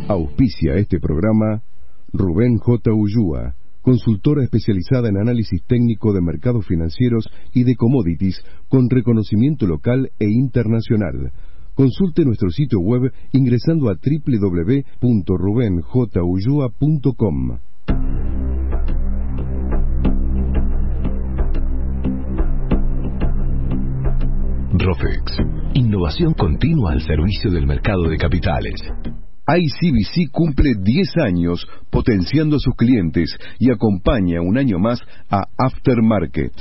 Auspicia este programa Rubén J. Ulloa, consultora especializada en análisis técnico de mercados financieros y de commodities con reconocimiento local e internacional. Consulte nuestro sitio web ingresando a www.rubenjulloa.com. Rofex, innovación continua al servicio del mercado de capitales. ICBC cumple 10 años potenciando a sus clientes y acompaña un año más a Aftermarket.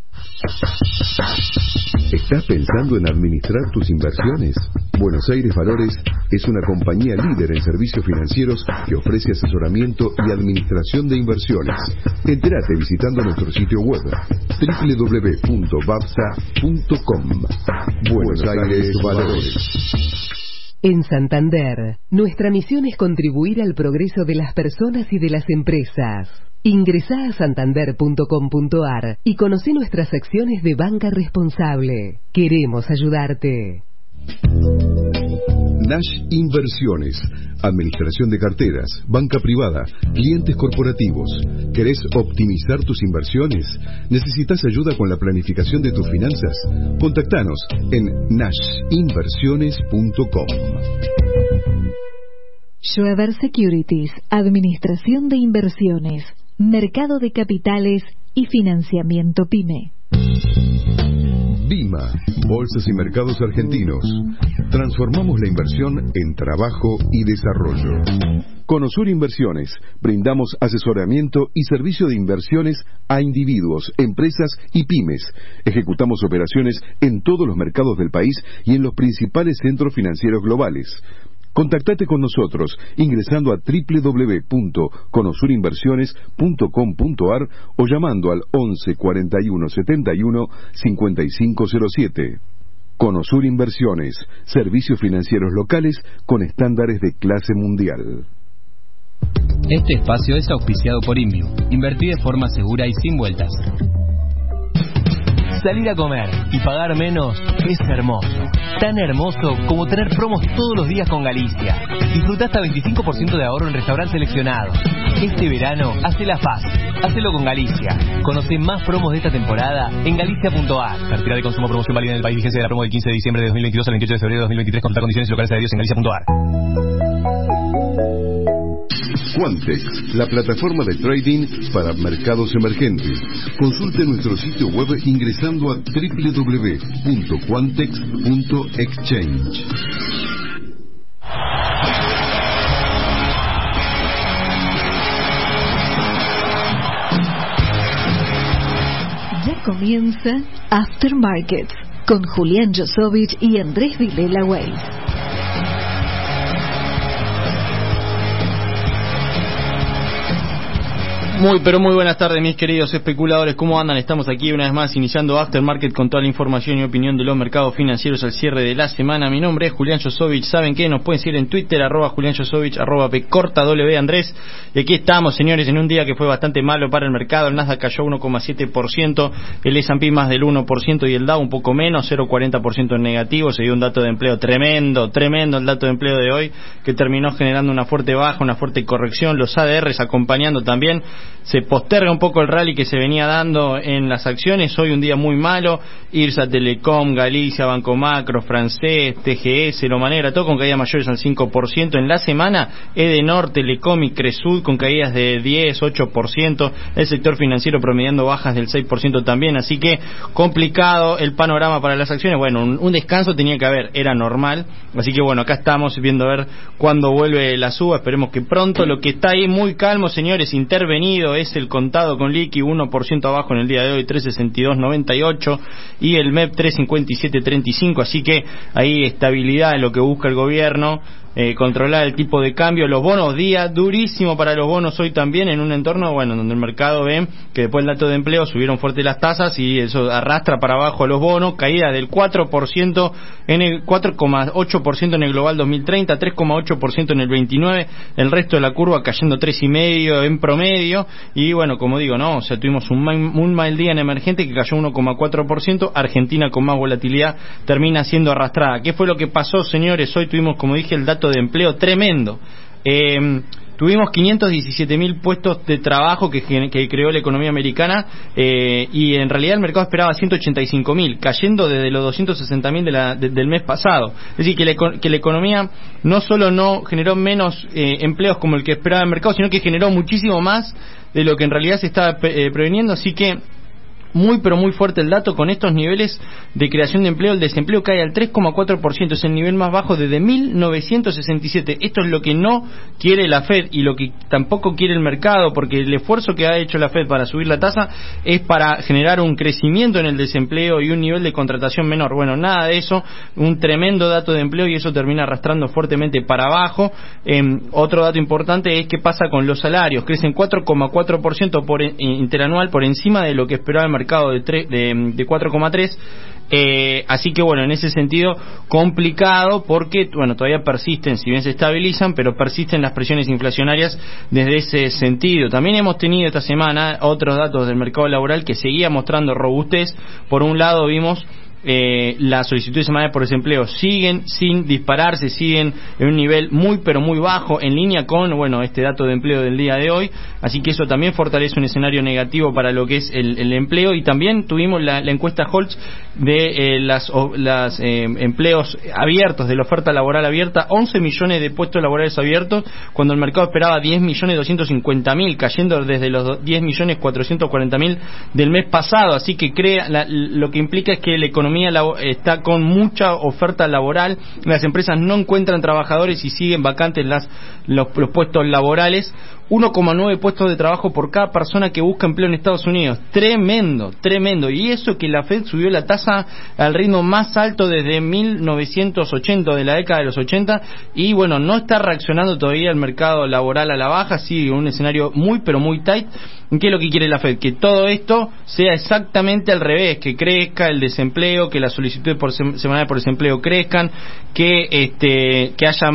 ¿Estás pensando en administrar tus inversiones? Buenos Aires Valores es una compañía líder en servicios financieros que ofrece asesoramiento y administración de inversiones. Entérate visitando nuestro sitio web www.babsa.com. Buenos Aires Valores. En Santander, nuestra misión es contribuir al progreso de las personas y de las empresas. Ingresá a santander.com.ar y conoce nuestras acciones de banca responsable. Queremos ayudarte. Nash Inversiones, administración de carteras, banca privada, clientes corporativos. ¿Querés optimizar tus inversiones? ¿Necesitas ayuda con la planificación de tus finanzas? Contactanos en nashinversiones.com. Schroeder Securities, administración de inversiones, mercado de capitales y financiamiento PYME. Bima, Bolsas y Mercados Argentinos. Transformamos la inversión en trabajo y desarrollo. Conosur Inversiones. Brindamos asesoramiento y servicio de inversiones a individuos, empresas y pymes. Ejecutamos operaciones en todos los mercados del país y en los principales centros financieros globales. Contactate con nosotros ingresando a www.conosurinversiones.com.ar o llamando al 11 41 71 5507. Conosur Inversiones, servicios financieros locales con estándares de clase mundial. Este espacio es auspiciado por Inmiu. Invertí de forma segura y sin vueltas. Salir a comer y pagar menos es hermoso. Tan hermoso como tener promos todos los días con Galicia. Disfruta hasta 25% de ahorro en restaurantes seleccionados. Este verano, hacela fácil. Hacelo con Galicia. Conoce más promos de esta temporada en galicia.ar. Cartera de consumo, promoción válida en el país. Vigencia de la promo del 15 de diciembre de 2022 al 28 de febrero de 2023. Consulta condiciones y locales adheridos en galicia.ar. Quantex, la plataforma de trading para mercados emergentes. Consulte nuestro sitio web ingresando a www.quantex.exchange. Ya comienza Aftermarket con Julián Josovich y Andrés Vilela Weiss. Muy pero muy buenas tardes, mis queridos especuladores, ¿cómo andan? Estamos aquí una vez más iniciando Aftermarket con toda la información y opinión de los mercados financieros al cierre de la semana. Mi nombre es Julián Josovich, ¿saben qué? Nos pueden seguir en Twitter, @Julián Josovich, @PCortaW Andrés. Y aquí estamos, señores, en un día que fue bastante malo para el mercado. El Nasdaq cayó 1,7%, el S&P más del 1% y el Dow un poco menos, 0,40% en negativo. Se dio un dato de empleo tremendo el dato de empleo de hoy, que terminó generando una fuerte baja, una fuerte corrección. Los ADRs acompañando también. Se posterga un poco el rally que se venía dando en las acciones. Hoy un día muy malo. IRSA, Telecom, Galicia, Banco Macro, Francés, TGS, Loma Negra, todo con caídas mayores al 5%. En la semana, Edenor, Telecom y Cresud con caídas de 10, 8%. El sector financiero promediando bajas del 6% también. Así que complicado el panorama para las acciones. Bueno, un descanso tenía que haber, era normal. Así que bueno, acá estamos viendo a ver cuándo vuelve la suba. Esperemos que pronto. Lo que está ahí muy calmo, señores, intervenido es el contado con liqui, 1% abajo en el día de hoy, 3.6298, y el MEP 3.5735, así que ahí estabilidad en lo que busca el gobierno. Controlar el tipo de cambio. Los bonos, día durísimo para los bonos hoy también, en un entorno donde el mercado ve que después del dato de empleo subieron fuerte las tasas y eso arrastra para abajo a los bonos. Caída del 4% en el 4,8% en el global 2030, 3,8% en el 29, el resto de la curva cayendo 3,5% en promedio. Y bueno, como digo, o sea, tuvimos un mal día en emergente que cayó 1,4%. Argentina, con más volatilidad, termina siendo arrastrada. ¿Qué fue lo que pasó, señores? Hoy tuvimos, como dije, el dato de empleo tremendo. Tuvimos 517.000 puestos de trabajo que creó la economía americana, y en realidad el mercado esperaba 185.000, cayendo desde los 260.000 del mes pasado. Es decir, que la economía no solo no generó menos empleos como el que esperaba el mercado, sino que generó muchísimo más de lo que en realidad se estaba preveniendo. Así que muy pero muy fuerte el dato. Con estos niveles de creación de empleo, el desempleo cae al 3,4%, es el nivel más bajo desde 1967. Esto es lo que no quiere la Fed y lo que tampoco quiere el mercado, porque el esfuerzo que ha hecho la Fed para subir la tasa es para generar un crecimiento en el desempleo y un nivel de contratación menor. Bueno, nada de eso, un tremendo dato de empleo, y eso termina arrastrando fuertemente para abajo. Otro dato importante es qué pasa con los salarios. Crecen 4,4% interanual, por encima de lo que esperaba el mercado de 4,3%. Así que bueno, en ese sentido complicado, porque bueno, todavía persisten, si bien se estabilizan, pero persisten las presiones inflacionarias desde ese sentido. También hemos tenido esta semana otros datos del mercado laboral que seguía mostrando robustez. Por un lado vimos las solicitudes semanales por desempleo siguen sin dispararse, siguen en un nivel muy pero muy bajo, en línea con este dato de empleo del día de hoy. Así que eso también fortalece un escenario negativo para lo que es el empleo. Y también tuvimos la encuesta Holtz de las empleos abiertos, de la oferta laboral abierta, 11 millones de puestos laborales abiertos, cuando el mercado esperaba 10.250.000, cayendo desde los 10.440.000 del mes pasado. Así que lo que implica es que la economía está con mucha oferta laboral, las empresas no encuentran trabajadores y siguen vacantes los puestos laborales. 1,9 puestos de trabajo por cada persona que busca empleo en Estados Unidos. Tremendo. Y eso que la Fed subió la tasa al ritmo más alto desde 1980, de la década de los 80, y bueno, no está reaccionando todavía el mercado laboral a la baja, sigue un escenario muy pero muy tight. ¿Qué es lo que quiere la Fed? Que todo esto sea exactamente al revés, que crezca el desempleo, que las solicitudes semanales por desempleo crezcan, que haya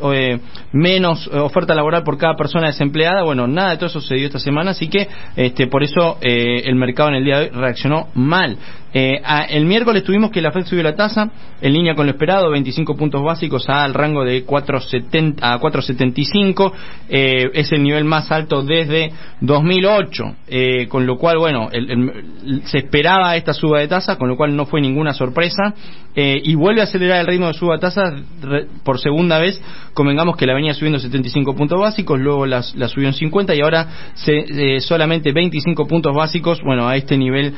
menos oferta laboral por cada persona desempleada. Bueno, nada de todo eso se dio esta semana, así que por eso el mercado en el día de hoy reaccionó mal. El miércoles tuvimos que la Fed subió la tasa en línea con lo esperado, 25 puntos básicos al rango de 4,70 a 4,75, es el nivel más alto desde 2008, con lo cual se esperaba esta suba de tasa, con lo cual no fue ninguna sorpresa, y vuelve a acelerar el ritmo de suba de tasa por segunda vez. Convengamos que la venía subiendo 75 puntos básicos, luego la subió en 50 y ahora solamente 25 puntos básicos, a este nivel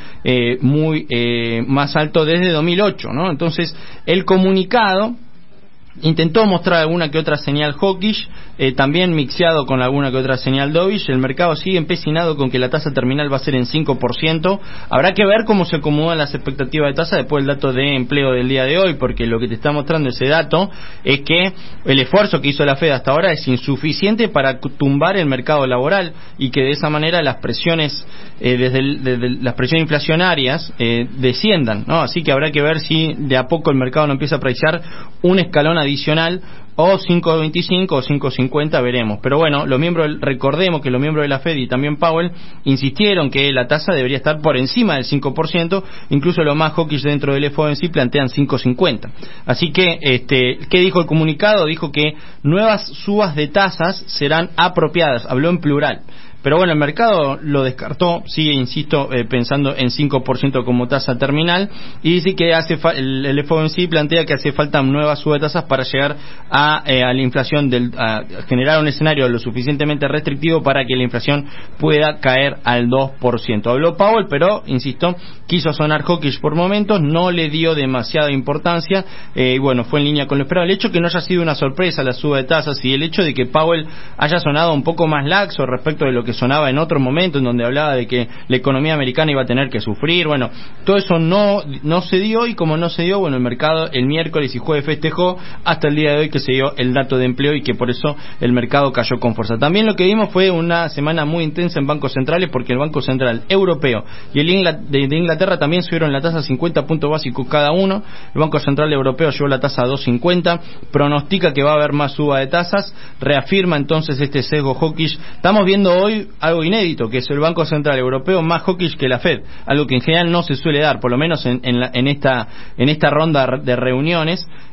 muy más alto desde 2008, ¿no? Entonces, el comunicado intentó mostrar alguna que otra señal hawkish, también mixeado con alguna que otra señal dovish. El mercado sigue empecinado con que la tasa terminal va a ser en 5%. Habrá que ver cómo se acomodan las expectativas de tasa después del dato de empleo del día de hoy, porque lo que te está mostrando ese dato es que el esfuerzo que hizo la Fed hasta ahora es insuficiente para tumbar el mercado laboral, y que de esa manera las presiones desde las presiones inflacionarias desciendan, ¿no? Así que habrá que ver si de a poco el mercado no empieza a apreciar un escalón adicional, o 5.25 o 5.50, veremos. Pero bueno, recordemos que los miembros de la Fed y también Powell insistieron que la tasa debería estar por encima del 5%, incluso los más hawkish dentro del FOMC plantean 5.50. Así que, ¿qué dijo el comunicado? Dijo que nuevas subas de tasas serán apropiadas, habló en plural. Pero bueno, el mercado lo descartó, sigue, insisto, pensando en 5% como tasa terminal, y dice que el FOMC plantea que hace falta nuevas subas de tasas para llegar a la inflación, a generar un escenario lo suficientemente restrictivo para que la inflación pueda caer al 2%. Habló Powell, pero, insisto, quiso sonar hawkish por momentos, no le dio demasiada importancia, y bueno, fue en línea con lo esperado. El hecho que no haya sido una sorpresa la suba de tasas, y el hecho de que Powell haya sonado un poco más laxo respecto de lo que sonaba en otro momento, en donde hablaba de que la economía americana iba a tener que sufrir, todo eso no se dio, y como no se dio, el mercado el miércoles y jueves festejó hasta el día de hoy que se dio el dato de empleo, y que por eso el mercado cayó con fuerza. También lo que vimos fue una semana muy intensa en bancos centrales, porque el Banco Central Europeo y el de Inglaterra también subieron la tasa 50 puntos básicos cada uno. El Banco Central Europeo llevó la tasa a 2.50, pronostica que va a haber más suba de tasas, reafirma entonces este sesgo hawkish. Estamos viendo hoy algo inédito, que es el Banco Central Europeo más hawkish que la Fed, algo que en general no se suele dar, por lo menos en esta ronda de reuniones.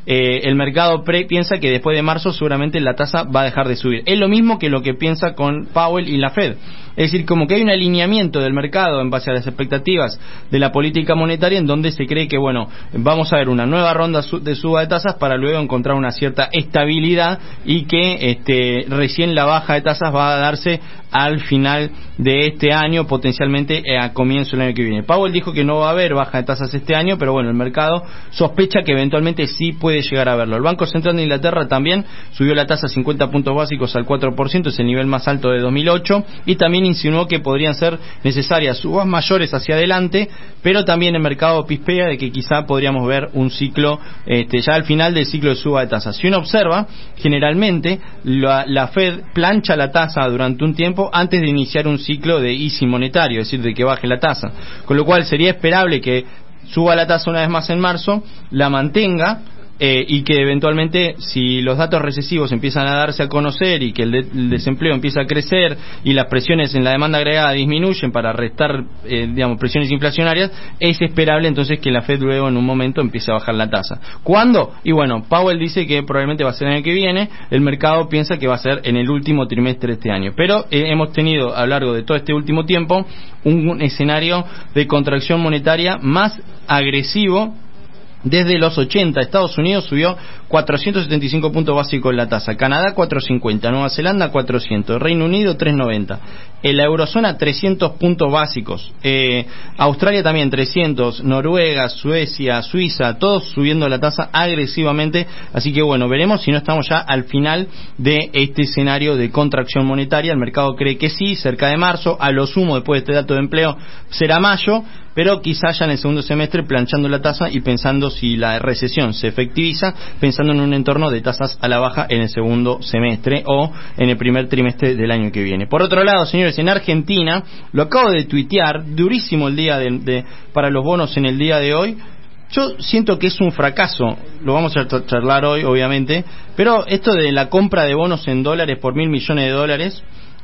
el mercado piensa que después de marzo seguramente la tasa va a dejar de subir. Es lo mismo que lo que piensa con Powell y la Fed. Es decir, como que hay un alineamiento del mercado en base a las expectativas de la política monetaria, en donde se cree que, bueno, vamos a ver una nueva ronda de suba de tasas para luego encontrar una cierta estabilidad y que recién la baja de tasas va a darse al final de este año, potencialmente a comienzo del año que viene. Powell dijo que no va a haber baja de tasas este año, pero bueno, el mercado sospecha que eventualmente sí puede llegar a verlo. El Banco Central de Inglaterra también subió la tasa 50 puntos básicos al 4%, es el nivel más alto de 2008, y también insinuó que podrían ser necesarias subas mayores hacia adelante, pero también el mercado pispea de que quizá podríamos ver un ciclo, ya al final del ciclo de suba de tasas. Si uno observa, generalmente la Fed plancha la tasa durante un tiempo antes de iniciar un ciclo de easing monetario, es decir, de que baje la tasa, con lo cual sería esperable que suba la tasa una vez más en marzo, la mantenga, y que eventualmente, si los datos recesivos empiezan a darse a conocer y que el desempleo empieza a crecer y las presiones en la demanda agregada disminuyen para restar presiones inflacionarias, es esperable entonces que la Fed luego en un momento empiece a bajar la tasa. ¿Cuándo? Y bueno, Powell dice que probablemente va a ser el año que viene, el mercado piensa que va a ser en el último trimestre de este año, pero hemos tenido a lo largo de todo este último tiempo un escenario de contracción monetaria más agresivo. Desde los 80, Estados Unidos subió 475 puntos básicos en la tasa, Canadá 450, Nueva Zelanda 400, Reino Unido 390, en la eurozona 300 puntos básicos, Australia también 300, Noruega, Suecia, Suiza, todos subiendo la tasa agresivamente, así que bueno, veremos si no estamos ya al final de este escenario de contracción monetaria. El mercado cree que sí, cerca de marzo, a lo sumo después de este dato de empleo será mayo, pero quizás ya en el segundo semestre planchando la tasa y pensando si la recesión se efectiviza, pensando en un entorno de tasas a la baja en el segundo semestre o en el primer trimestre del año que viene. Por otro lado, señores, en Argentina, lo acabo de tuitear, durísimo el día para los bonos en el día de hoy. Yo siento que es un fracaso, lo vamos a charlar hoy obviamente, pero esto de la compra de bonos en dólares por $1.000 millones,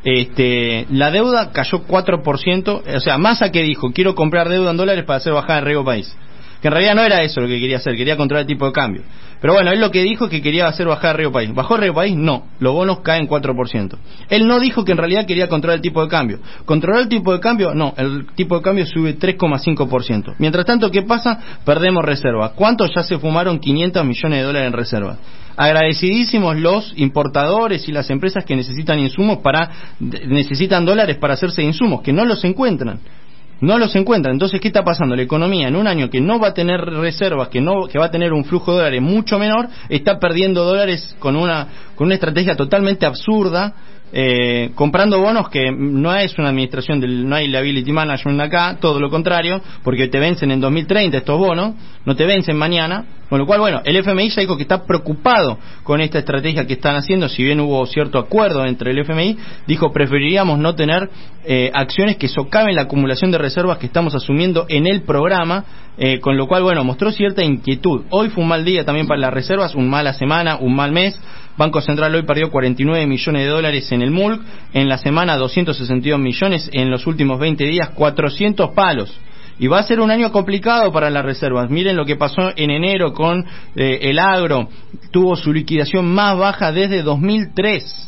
la deuda cayó 4%, o sea, Massa que dijo, quiero comprar deuda en dólares para hacer bajada en riesgo país, que en realidad no era eso lo que quería hacer, quería controlar el tipo de cambio, pero bueno, él lo que dijo es que quería hacer bajada en riesgo país. ¿Bajó el riesgo país? No, los bonos caen 4%. Él no dijo que en realidad quería controlar el tipo de cambio. ¿Controlar el tipo de cambio? No, el tipo de cambio sube 3,5%. Mientras tanto, ¿qué pasa? Perdemos reservas. ¿Cuántos ya se fumaron $500 millones en reservas? Agradecidísimos los importadores y las empresas que necesitan insumos necesitan dólares para hacerse insumos, que no los encuentran. Entonces, ¿qué está pasando? La economía en un año que no va a tener reservas, que va a tener un flujo de dólares mucho menor, está perdiendo dólares con una estrategia totalmente absurda, comprando bonos que no es una administración no hay liability management acá, todo lo contrario, porque te vencen en 2030 estos bonos, no te vencen mañana, con lo cual, bueno, el FMI ya dijo que está preocupado con esta estrategia que están haciendo, si bien hubo cierto acuerdo entre el FMI, dijo preferiríamos no tener acciones que socaven la acumulación de reservas que estamos asumiendo en el programa, con lo cual, bueno, mostró cierta inquietud. Hoy fue un mal día también para las reservas, una mala semana, un mal mes. Banco Central hoy perdió $49 millones en el MULC, en la semana 262 millones, en los últimos 20 días 400 palos. Y va a ser un año complicado para las reservas. Miren lo que pasó en enero con el agro, tuvo su liquidación más baja desde 2003,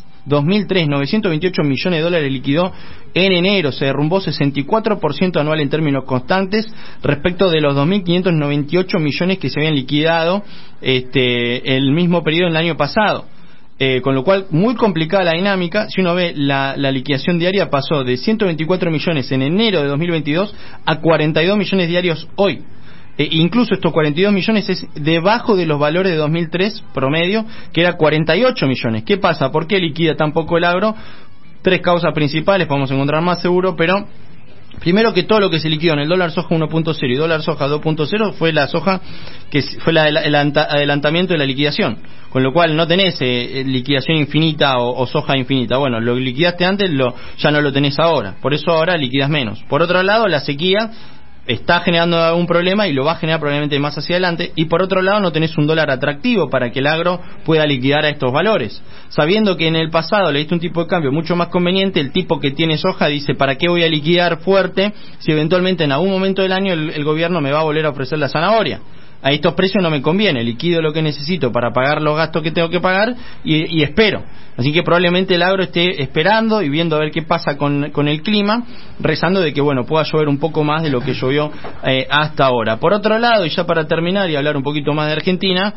928 millones de dólares liquidó en enero, se derrumbó 64% anual en términos constantes respecto de los 2.598 millones que se habían liquidado el mismo periodo del año pasado. Con lo cual, muy complicada la dinámica. Si uno ve la liquidación diaria, pasó de 124 millones en enero de 2022 a 42 millones diarios hoy. Incluso estos 42 millones es debajo de los valores de 2003 promedio, que era 48 millones. ¿Qué pasa? ¿Por qué liquida tan poco el agro? 3 causas principales, podemos encontrar más seguro, pero primero que todo lo que se liquidó en el dólar soja 1.0 y dólar soja 2.0 fue la soja que fue el adelantamiento de la liquidación, con lo cual no tenés liquidación infinita o soja infinita. Bueno, lo liquidaste antes, ya no lo tenés ahora, por eso ahora liquidas menos. Por otro lado, la sequía está generando algún problema y lo va a generar probablemente más hacia adelante, y por otro lado no tenés un dólar atractivo para que el agro pueda liquidar a estos valores, sabiendo que en el pasado le diste un tipo de cambio mucho más conveniente. El tipo que tiene soja dice, ¿para qué voy a liquidar fuerte si eventualmente en algún momento del año el gobierno me va a volver a ofrecer la zanahoria? a estos precios no me conviene, liquido lo que necesito para pagar los gastos que tengo que pagar y espero. Así que probablemente el agro esté esperando y viendo a ver qué pasa con el clima, rezando de que pueda llover un poco más de lo que llovió hasta ahora. Por otro lado, y ya para terminar y hablar un poquito más de Argentina,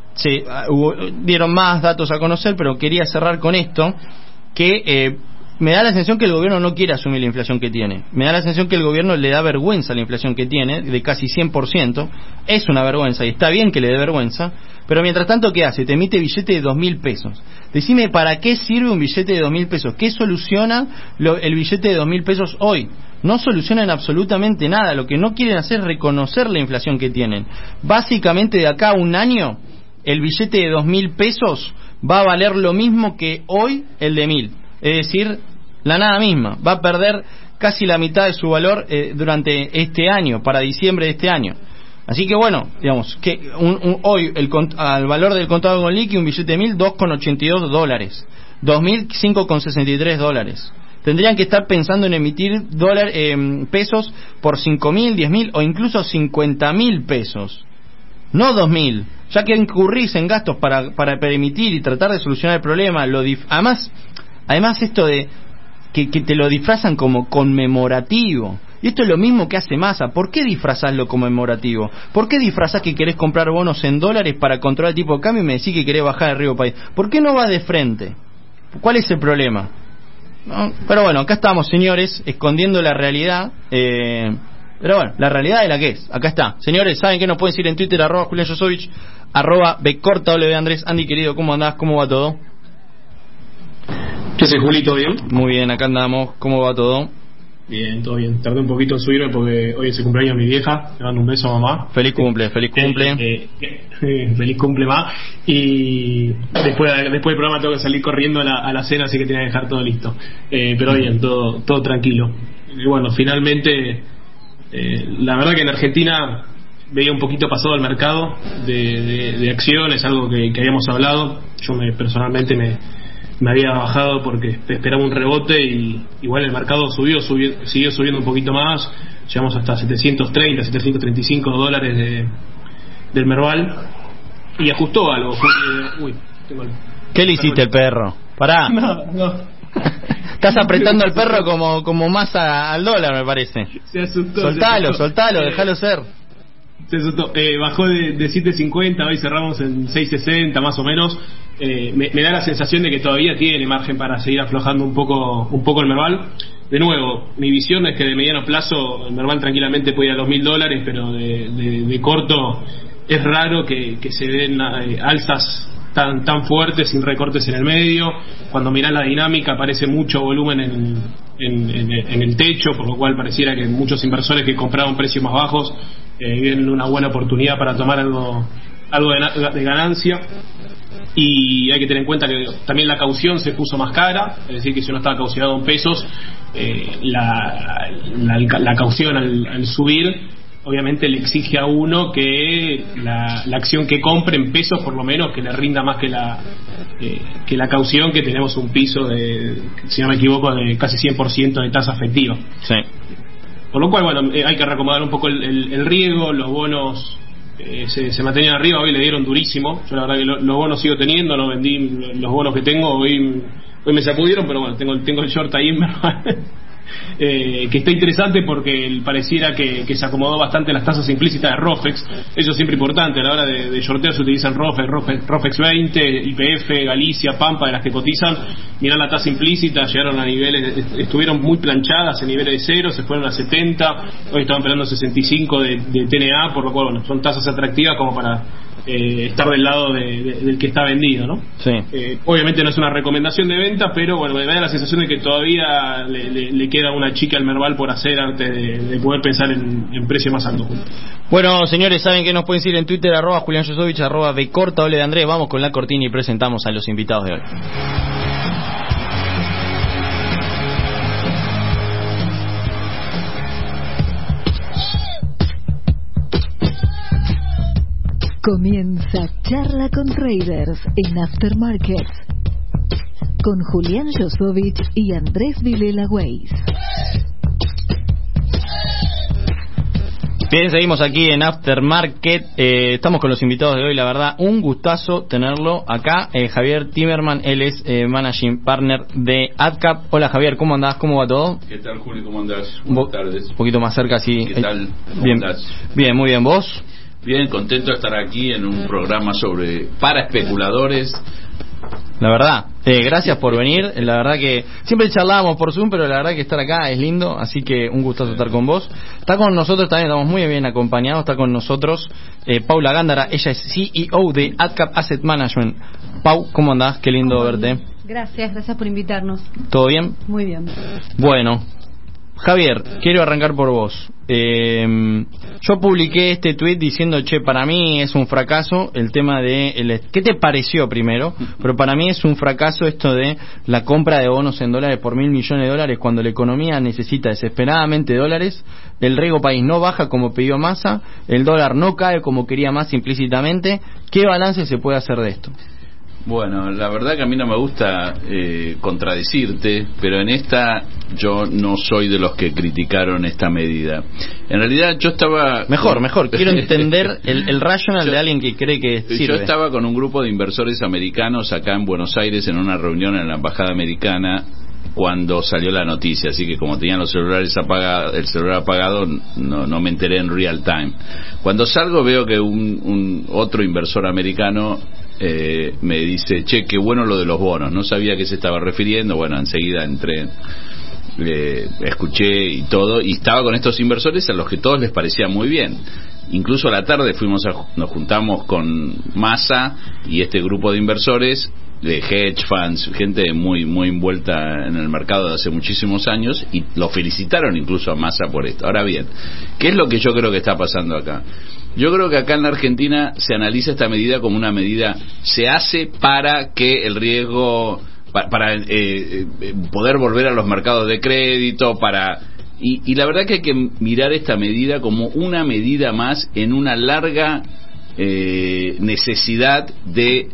dieron más datos a conocer, pero quería cerrar con esto, que me da la sensación que el gobierno no quiere asumir la inflación que tiene. Me da la sensación que el gobierno le da vergüenza la inflación que tiene, de casi 100%. Es una vergüenza y está bien que le dé vergüenza, pero mientras tanto, ¿qué hace? Te emite billete de 2.000 pesos. Decime, ¿para qué sirve un billete de 2.000 pesos? ¿Qué soluciona el billete de 2.000 pesos hoy? No solucionan absolutamente nada. Lo que no quieren hacer es reconocer la inflación que tienen. Básicamente, de acá a un año, el billete de 2.000 pesos va a valer lo mismo que hoy el de 1.000. Es decir, la nada misma. Va a perder casi la mitad de su valor durante este año, para diciembre de este año. Así que digamos que hoy al valor del contado con liqui, un billete de 1.000, $2,82. 2.000, $5,63. Tendrían que estar pensando en emitir pesos por 5.000, 10.000 o incluso 50.000 pesos. No 2.000. Ya que incurrís en gastos para emitir y tratar de solucionar el problema. Además esto de que te lo disfrazan como conmemorativo. Y esto es lo mismo que hace Massa. ¿Por qué disfrazás lo conmemorativo? ¿Por qué disfrazás que querés comprar bonos en dólares para controlar el tipo de cambio y me decís que querés bajar el riesgo país? ¿Por qué no vas de frente? ¿Cuál es el problema? ¿No? Pero acá estamos, señores, escondiendo la realidad. Pero la realidad es la que es. Acá está. Señores, ¿saben qué? Nos pueden seguir en Twitter, @Julián Josovich, @bcorta_w Andrés. Andy, querido, ¿cómo andás? ¿Cómo va todo? ¿Qué haces, Julito? ¿Bien? Muy bien, acá andamos. ¿Cómo va todo? Bien, todo bien. Tardé un poquito en subirme porque hoy es el cumpleaños de mi vieja. Le mando un beso a mamá. Feliz cumple. Feliz cumple, ma. Y después del programa tengo que salir corriendo a la cena, así que tenía que dejar todo listo. Pero bien, todo tranquilo. Y finalmente, la verdad que en Argentina veía un poquito pasado al mercado de acciones, algo que habíamos hablado. Yo personalmente me había bajado porque esperaba un rebote y igual el mercado siguió subiendo un poquito más. Llegamos hasta 730, 735 dólares del Merval y ajustó algo. ¿Qué le hiciste al perro? Pará. No. Estás apretando al perro como Massa al dólar, me parece. Se asustó. Soltalo, déjalo ser. Se asustó. Bajó de 7.50, hoy cerramos en 6.60 más o menos. Me da la sensación de que todavía tiene margen para seguir aflojando un poco el Merval. De nuevo, mi visión es que de mediano plazo el Merval tranquilamente puede ir a los $1.000, pero de corto es raro que se den alzas tan fuertes sin recortes en el medio. Cuando mirás la dinámica aparece mucho volumen en el techo, por lo cual pareciera que muchos inversores que compraron precios más bajos vienen una buena oportunidad para tomar algo de ganancia. Y hay que tener en cuenta que también la caución se puso más cara, es decir, que si uno estaba caucionado en pesos, la caución al subir obviamente le exige a uno que la acción que compre en pesos por lo menos que le rinda más que la caución, que tenemos un piso de, si no me equivoco, de casi 100% de tasa efectiva. Sí. Por lo cual hay que reacomodar un poco el riesgo. Los bonos se mantenían arriba, hoy le dieron durísimo. Yo la verdad que los bonos sigo teniendo, no vendí los bonos que tengo, hoy me sacudieron, pero tengo el short ahí en verdad. Que está interesante porque pareciera que se acomodó bastante las tasas implícitas de ROFEX. Eso es siempre importante. A la hora de shortear se utilizan ROFEX 20, YPF, Galicia, Pampa, de las que cotizan. Mirá la tasa implícita, llegaron a niveles, estuvieron muy planchadas en niveles de 0, se fueron a 70, hoy estaban peleando 65 de TNA, por lo cual son tasas atractivas como para estar del lado del que está vendido, ¿no? Sí. Obviamente no es una recomendación de venta, pero me da la sensación de que todavía le queda una chica al Merval por hacer antes de poder pensar en precio más alto. Bueno, señores, saben que nos pueden seguir en Twitter, @Julián Josovich, @bcorta_w Andrés. Vamos con la cortina y presentamos a los invitados de hoy. Comienza Charla con Traders en Aftermarket con Julián Josovich y Andrés Vilela Weiss. Bien, seguimos aquí en Aftermarket. Estamos con los invitados de hoy, la verdad, un gustazo tenerlo acá. Javier Timerman, él es Managing Partner de AdCap. Hola Javier, ¿cómo andás? ¿Cómo va todo? ¿Qué tal, Julio? ¿Cómo andás? Buenas tardes. Un poquito más cerca, sí. ¿Qué tal? ¿Cómo bien. andás? Bien, muy bien. ¿Vos? Bien, contento de estar aquí en un programa para especuladores. La verdad, gracias por venir. La verdad que siempre charlábamos por Zoom, pero la verdad que estar acá es lindo, así que un gustazo estar con vos. Está con nosotros también, estamos muy bien acompañados. Está con nosotros Paula Gándara, ella es CEO de AdCap Asset Management. Pau, ¿cómo andás? Qué lindo verte. Gracias por invitarnos. ¿Todo bien? Muy bien. Bueno, Javier, quiero arrancar por vos. Yo publiqué este tweet diciendo, para mí es un fracaso el tema de... ¿Qué te pareció primero? Pero para mí es un fracaso esto de la compra de bonos en dólares por $1.000 millones cuando la economía necesita desesperadamente dólares, el riesgo país no baja como pidió Massa, el dólar no cae como quería Massa implícitamente. ¿Qué balance se puede hacer de esto? Bueno, la verdad que a mí no me gusta contradecirte, pero en esta yo no soy de los que criticaron esta medida. En realidad yo estaba... Mejor, quiero entender el racional de alguien que cree que sirve. Yo estaba con un grupo de inversores americanos acá en Buenos Aires en una reunión en la Embajada Americana cuando salió la noticia, así que como tenían los celulares el celular apagado, no me enteré en real time. Cuando salgo veo que un otro inversor americano me dice, qué bueno lo de los bonos, no sabía a qué se estaba refiriendo. Bueno, enseguida entré, escuché y todo, y estaba con estos inversores a los que todos les parecía muy bien. Incluso a la tarde nos juntamos con Massa y este grupo de inversores de hedge funds, gente muy envuelta en el mercado de hace muchísimos años, y lo felicitaron incluso a Massa por esto. Ahora bien, ¿qué es lo que yo creo que está pasando acá? Yo creo que acá en la Argentina se analiza esta medida como una medida, se hace para que el riesgo, para poder volver a los mercados de crédito, y la verdad que hay que mirar esta medida como una medida más en una larga necesidad de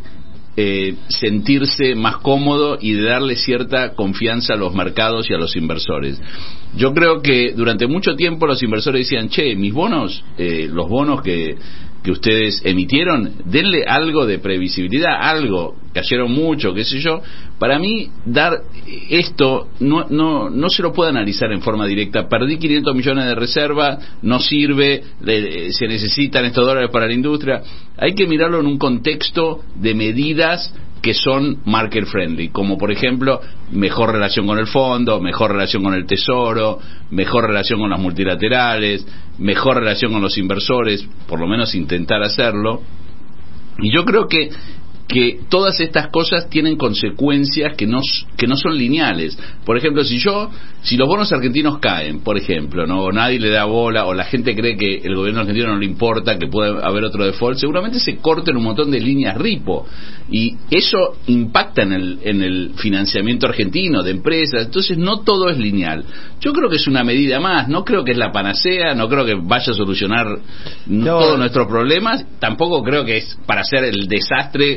sentirse más cómodo y de darle cierta confianza a los mercados y a los inversores. Yo creo que durante mucho tiempo los inversores decían, mis bonos, los bonos que ustedes emitieron, denle algo de previsibilidad, algo, cayeron mucho, qué sé yo. Para mí, dar esto no se lo puede analizar en forma directa. Perdí 500 millones de reserva, no sirve, se necesitan estos dólares para la industria. Hay que mirarlo en un contexto de medidas que son market friendly, como por ejemplo mejor relación con el fondo, mejor relación con el tesoro, mejor relación con las multilaterales, mejor relación con los inversores, por lo menos intentar hacerlo. Y yo creo que todas estas cosas tienen consecuencias que no son lineales. Por ejemplo, si los bonos argentinos caen, por ejemplo, o nadie le da bola, o la gente cree que el gobierno argentino no le importa, que puede haber otro default, seguramente se corten un montón de líneas repo, y eso impacta en el financiamiento argentino de empresas. Entonces no todo es lineal. Yo creo que es una medida más, no creo que es la panacea, no creo que vaya a solucionar todos nuestros problemas, tampoco creo que es para hacer el desastre.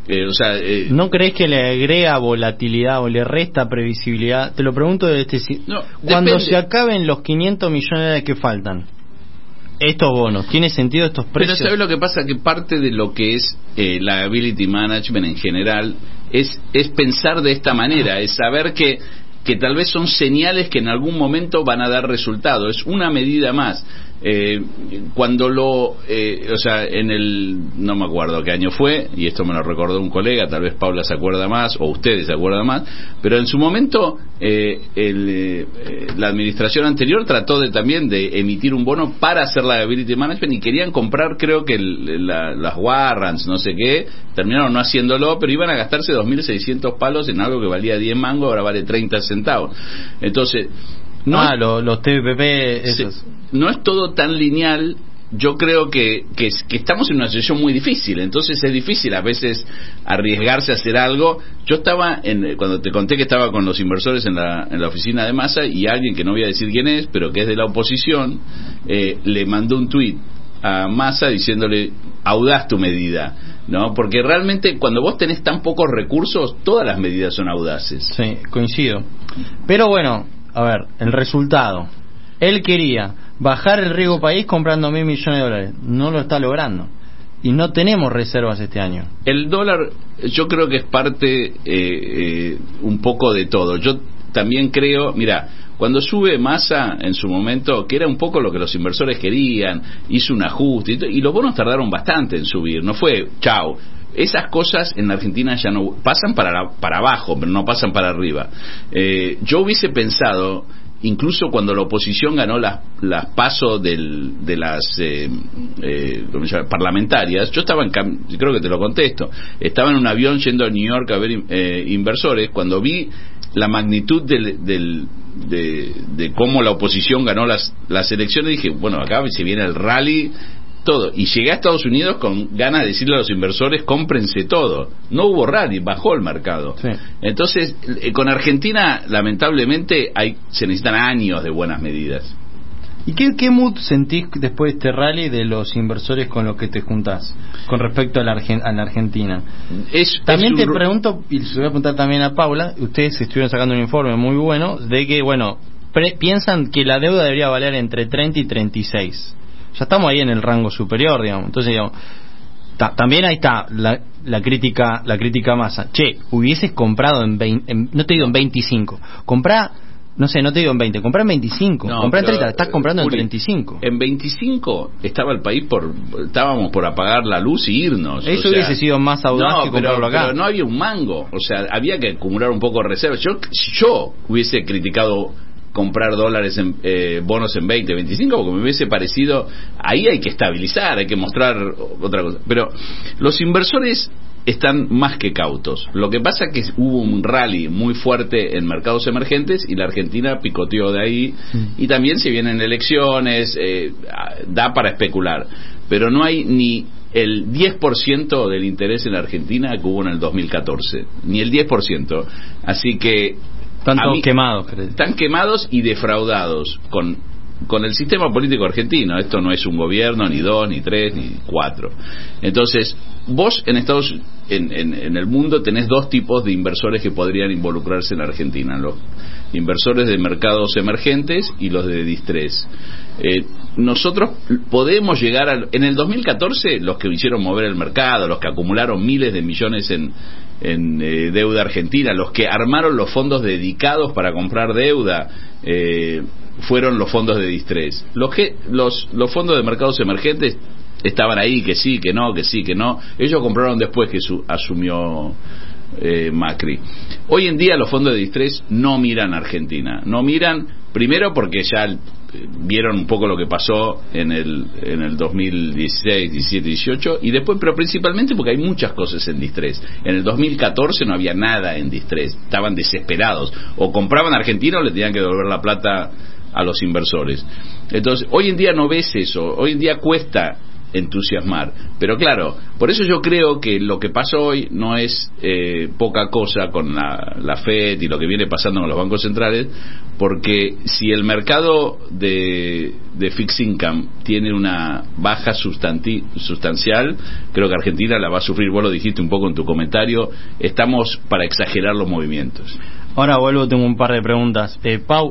¿No crees que le agrega volatilidad o le resta previsibilidad? Te lo pregunto cuando depende. Se acaben los 500 millones que faltan, estos bonos, ¿tiene sentido estos precios? Pero ¿sabes lo que pasa? Que parte de lo que es liability management en general es pensar de esta manera, es saber que tal vez son señales que en algún momento van a dar resultado. Es una medida más. Cuando no me acuerdo qué año fue, y esto me lo recordó un colega, tal vez Paula se acuerda más, o ustedes se acuerdan más, pero en su momento la administración anterior trató también de emitir un bono para hacer la liability management, y querían comprar, creo que las warrants, no sé qué, terminaron no haciéndolo, pero iban a gastarse 2.600 palos en algo que valía 10 mangos, ahora vale 30 centavos. Entonces los TPP esos. No es todo tan lineal. Yo creo que estamos en una situación muy difícil, entonces es difícil a veces arriesgarse a hacer algo. Yo estaba cuando te conté que estaba con los inversores en la oficina de Massa, y alguien que no voy a decir quién es, pero que es de la oposición, le mandó un tuit a Massa diciéndole: audaz tu medida, ¿no? Porque realmente cuando vos tenés tan pocos recursos, todas las medidas son audaces. Sí, coincido. Pero bueno, a ver, el resultado. Él quería bajar el riesgo país comprando $1.000 millones. No lo está logrando. Y no tenemos reservas este año. El dólar, yo creo que es parte un poco de todo. Yo también creo, mira, cuando sube Massa en su momento, que era un poco lo que los inversores querían, hizo un ajuste y los bonos tardaron bastante en subir, no fue chao. Esas cosas en la Argentina ya no pasan para abajo, pero no pasan para arriba. Yo hubiese pensado, incluso cuando la oposición ganó las PASO de las ¿cómo se llama? Parlamentarias, yo estaba creo que te lo contesto, estaba en un avión yendo a New York a ver inversores, cuando vi la magnitud de cómo la oposición ganó las elecciones, dije, bueno, acá se viene el rally, todo. Y llegué a Estados Unidos con ganas de decirle a los inversores, cómprense todo. No hubo rally, bajó el mercado. Sí. Entonces, con Argentina, lamentablemente, se necesitan años de buenas medidas. ¿Y qué mood sentís después de este rally de los inversores con los que te juntás con respecto a la Argentina? También te pregunto, y se lo voy a preguntar también a Paula, ustedes estuvieron sacando un informe muy bueno de que, bueno, piensan que la deuda debería valer entre 30 y 36. Ya estamos ahí en el rango superior, digamos. Entonces, digamos, también ahí está la crítica Massa. Che, hubieses comprado no te digo en 25, comprá, no sé, no te digo en 20, comprá en 25, no, comprá en 30, estás comprando en 35. En 25 estaba el país estábamos por apagar la luz y irnos. Eso hubiese sido más audaz que comprarlo acá. Pero no había un mango, o sea, había que acumular un poco de reservas. Yo hubiese criticado comprar dólares bonos en 20, 25, porque me hubiese parecido, ahí hay que estabilizar, hay que mostrar otra cosa. Pero los inversores están más que cautos. Lo que pasa es que hubo un rally muy fuerte en mercados emergentes y la Argentina picoteó de ahí, y también se vienen elecciones, da para especular, pero no hay ni el 10% del interés en la Argentina que hubo en el 2014, ni el 10%. Así que están quemados y defraudados con el sistema político argentino. Esto no es un gobierno, ni 2, ni 3, ni 4. Entonces, vos en el mundo tenés dos tipos de inversores que podrían involucrarse en la Argentina: los inversores de mercados emergentes y los de distrés. Nosotros podemos llegar en el 2014, los que hicieron mover el mercado, los que acumularon miles de millones en deuda argentina, los que armaron los fondos dedicados para comprar deuda, fueron los fondos de distrés. Los fondos de mercados emergentes estaban ahí, que sí, que no, que sí, que no. Ellos compraron después que asumió Macri. Hoy en día los fondos de distrés no miran a Argentina, no miran, primero porque ya vieron un poco lo que pasó en el 2016, 17, 18, y después, pero principalmente porque hay muchas cosas en distrés. En el 2014 no había nada en distrés, estaban desesperados, o compraban a Argentina o le tenían que devolver la plata a los inversores. Entonces, hoy en día no ves eso, hoy en día cuesta entusiasmar, pero claro, por eso yo creo que lo que pasa hoy no es poca cosa con la FED y lo que viene pasando con los bancos centrales, porque si el mercado de fixed income tiene una baja sustancial, creo que Argentina la va a sufrir. Vos lo dijiste un poco en tu comentario, estamos para exagerar los movimientos. Ahora vuelvo, tengo un par de preguntas. Pau,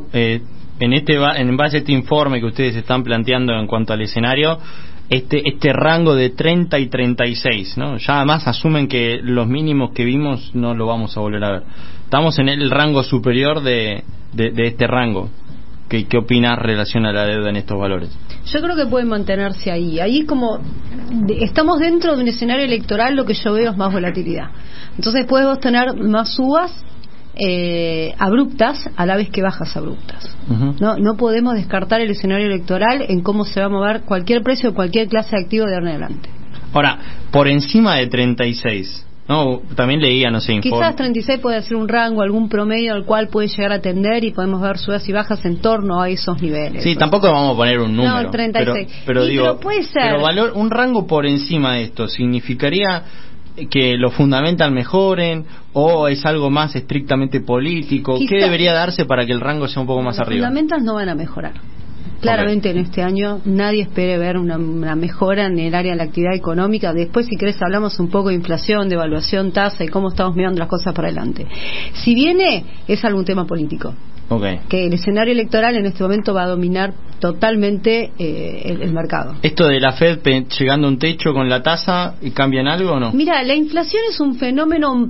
en base a este informe que ustedes están planteando en cuanto al escenario, este rango de 30 y 36, ¿no? Ya además asumen que los mínimos que vimos no lo vamos a volver a ver. Estamos en el rango superior de este rango. ¿Qué opinás relación a la deuda en estos valores? Yo creo que puede mantenerse ahí. Ahí como estamos dentro de un escenario electoral, lo que yo veo es más volatilidad. Entonces puedes tener más subas abruptas a la vez que bajas abruptas. No podemos descartar el escenario electoral en cómo se va a mover cualquier precio de cualquier clase de activo de ahora en adelante. Ahora, por encima de 36, ¿no? También leía, no sé, quizás 36 puede ser un rango, algún promedio al cual puede llegar a tender, y podemos ver subas y bajas en torno a esos niveles. Sí, tampoco vamos a poner un número. No, 36. Pero digo, pero puede ser. Pero un rango por encima de esto significaría que lo fundamental mejoren, o es algo más estrictamente político. ¿Qué debería darse para que el rango sea un poco más arriba? Los fundamentals no van a mejorar. Claramente en este año nadie espere ver una mejora en el área de la actividad económica. Después, si querés, hablamos un poco de inflación, devaluación, tasa y cómo estamos mirando las cosas para adelante. Si viene, es algún tema político. que el escenario electoral en este momento va a dominar totalmente el mercado. ¿Esto de la Fed llegando a un techo con la tasa, ¿cambian algo o no? Mira, la inflación es un fenómeno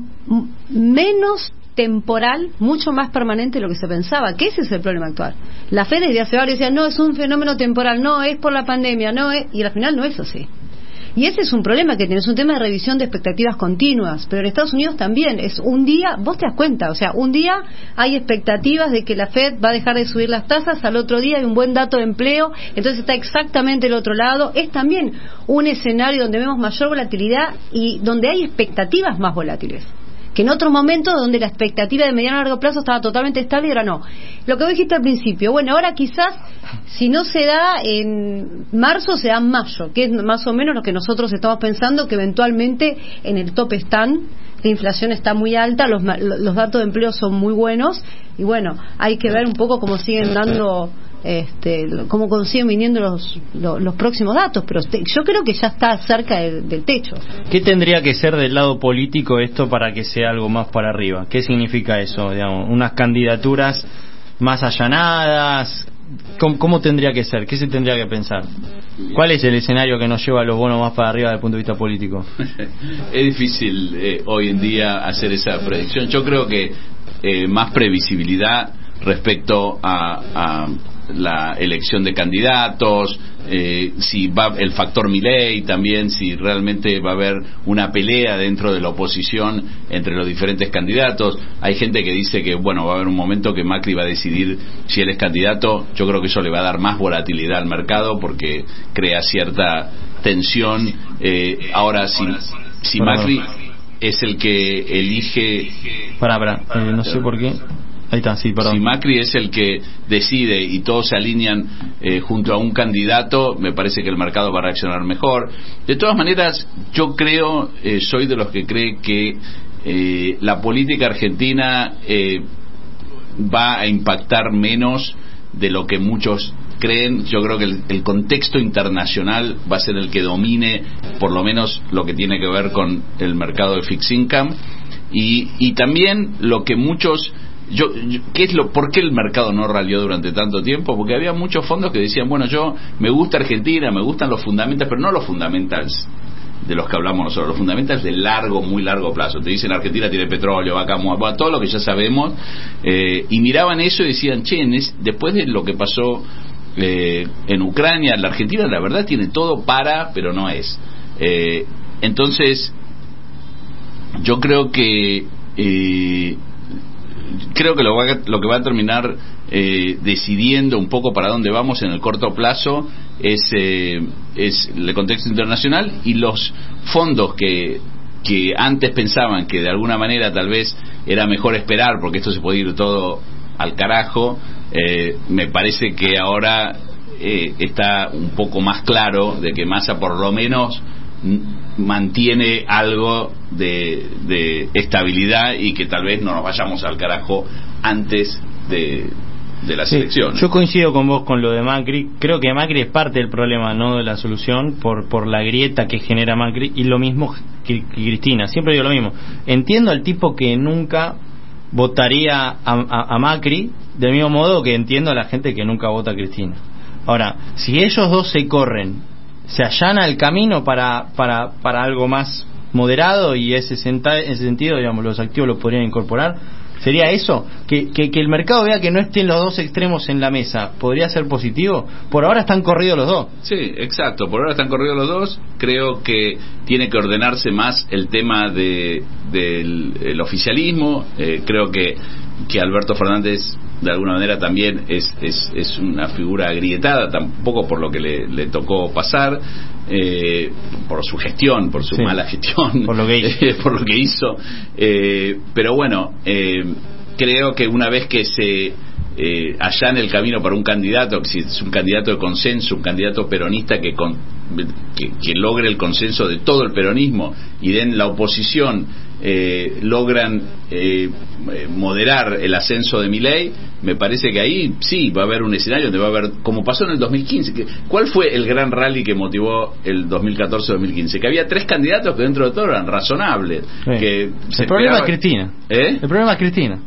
menos temporal, mucho más permanente de lo que se pensaba, que ese es el problema actual. La Fed desde hace varios decía, no, es un fenómeno temporal, no, es por la pandemia, no es, y al final no es así. Y ese es un problema que tienes, un tema de revisión de expectativas continuas, pero en Estados Unidos también es un día, vos te das cuenta, o sea, un día hay expectativas de que la Fed va a dejar de subir las tasas, al otro día hay un buen dato de empleo, entonces está exactamente el otro lado. Es también un escenario donde vemos mayor volatilidad y donde hay expectativas más volátiles que en otros momentos donde la expectativa de mediano a largo plazo estaba totalmente estable y ahora no. Lo que vos dijiste al principio, bueno, ahora quizás si no se da en marzo, se da en mayo, que es más o menos lo que nosotros estamos pensando, que eventualmente en el tope están, la inflación está muy alta, los datos de empleo son muy buenos y bueno, hay que ver un poco cómo siguen dando cómo consiguen viniendo los próximos datos, pero yo creo que ya está cerca del techo. ¿Qué tendría que ser del lado político esto para que sea algo más para arriba? ¿Qué significa eso? Digamos, unas candidaturas más allanadas. ¿Cómo tendría que ser? ¿Qué se tendría que pensar? ¿Cuál es el escenario que nos lleva a los bonos más para arriba desde el punto de vista político? Es difícil hoy en día hacer esa predicción. Yo creo que más previsibilidad respecto a la elección de candidatos, si va el factor Milei también, si realmente va a haber una pelea dentro de la oposición entre los diferentes candidatos. Hay gente que dice que va a haber un momento que Macri va a decidir si él es candidato. Yo creo que eso le va a dar más volatilidad al mercado porque crea cierta tensión. Ahora si Macri es el que elige no sé por qué. Ahí está, sí, perdón. Si Macri es el que decide y todos se alinean junto a un candidato, me parece que el mercado va a reaccionar mejor. De todas maneras, yo creo, soy de los que cree que la política argentina va a impactar menos de lo que muchos creen. Yo creo que el contexto internacional va a ser el que domine por lo menos lo que tiene que ver con el mercado de fixed income y también lo que muchos ¿por qué el mercado no ralió durante tanto tiempo? Porque había muchos fondos que decían, yo me gusta Argentina, me gustan los fundamentals, pero no los fundamentals de los que hablamos nosotros, los fundamentals de muy largo plazo. Te dicen Argentina tiene petróleo, vaca, todo lo que ya sabemos, y miraban eso y decían, después de lo que pasó en Ucrania, la Argentina la verdad tiene todo pero no es. Entonces yo creo que lo que va a terminar decidiendo un poco para dónde vamos en el corto plazo es el contexto internacional y los fondos que antes pensaban que de alguna manera tal vez era mejor esperar porque esto se puede ir todo al carajo. Me parece que ahora está un poco más claro de que Massa por lo menos mantiene algo de estabilidad y que tal vez no nos vayamos al carajo antes de las elecciones. Yo coincido con vos con lo de Macri. Creo que Macri es parte del problema, no de la solución, por la grieta que genera Macri, y lo mismo que Cristina. Siempre digo lo mismo. Entiendo al tipo que nunca votaría a Macri, del mismo modo que entiendo a la gente que nunca vota a Cristina. Ahora, si ellos dos se corren, se allana el camino para algo más moderado y ese sentido, digamos, los activos los podrían incorporar. ¿Sería eso? Que el mercado vea que no estén los dos extremos en la mesa. ¿Podría ser positivo? Por ahora están corridos los dos. Sí, exacto. Por ahora están corridos los dos. Creo que tiene que ordenarse más el tema del oficialismo. Creo que Alberto Fernández de alguna manera también es una figura agrietada, tampoco por lo que le tocó pasar, por su gestión, por su mala gestión, por lo que hizo, pero bueno, creo que una vez que se allana el camino para un candidato, si es un candidato de consenso, un candidato peronista que logre el consenso de todo el peronismo y den la oposición logran moderar el ascenso de Milei, me parece que ahí sí va a haber un escenario donde va a haber, como pasó en el 2015, ¿cuál fue el gran rally que motivó el 2014-2015? Que había 3 candidatos que dentro de todo eran razonables. Sí. Que el problema es Cristina. El problema es Cristina.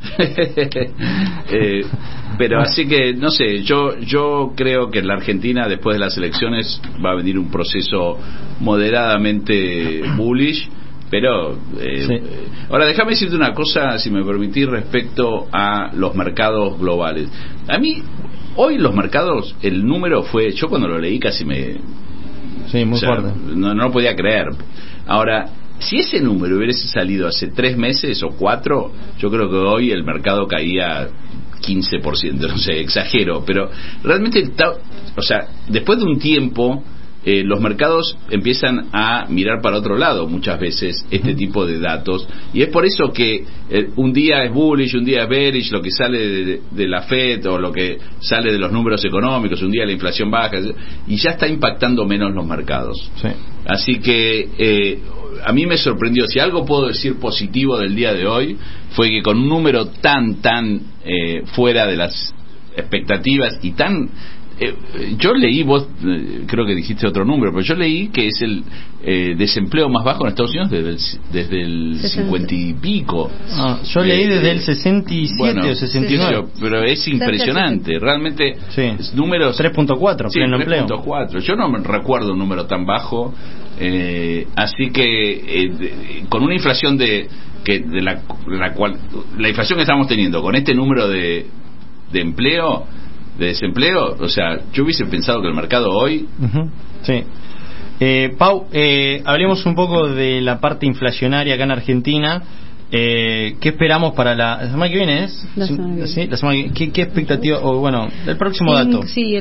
Pero así que, no sé, yo creo que en la Argentina, después de las elecciones, va a venir un proceso moderadamente bullish. Pero ahora déjame decirte una cosa, si me permitís, respecto a los mercados globales. A mí hoy los mercados, el número fue, yo cuando lo leí casi muy fuerte, no lo podía creer. Ahora, si ese número hubiese salido hace 3 meses o 4, yo creo que hoy el mercado caía 15%, no sé, exagero, pero realmente después de un tiempo los mercados empiezan a mirar para otro lado muchas veces este tipo de datos, y es por eso que un día es bullish, un día es bearish, lo que sale de la Fed o lo que sale de los números económicos, un día la inflación baja y ya está impactando menos los mercados. Así que a mí me sorprendió. Si algo puedo decir positivo del día de hoy fue que con un número tan fuera de las expectativas y tan yo leí, vos creo que dijiste otro número, pero yo leí que es el desempleo más bajo en Estados Unidos desde el 50 y pico. Yo leí desde el 67 o 69. Pero es impresionante, realmente números 3.4, pleno empleo. 3.4. Yo no me recuerdo un número tan bajo, así que con una inflación de la cual la inflación que estamos teniendo con este número de desempleo, o sea, yo hubiese pensado que el mercado hoy... Pau, hablemos un poco de la parte inflacionaria acá en Argentina. ¿Qué esperamos para la semana que viene? La semana que viene. ¿Qué expectativa, o bueno, el próximo dato? Sí,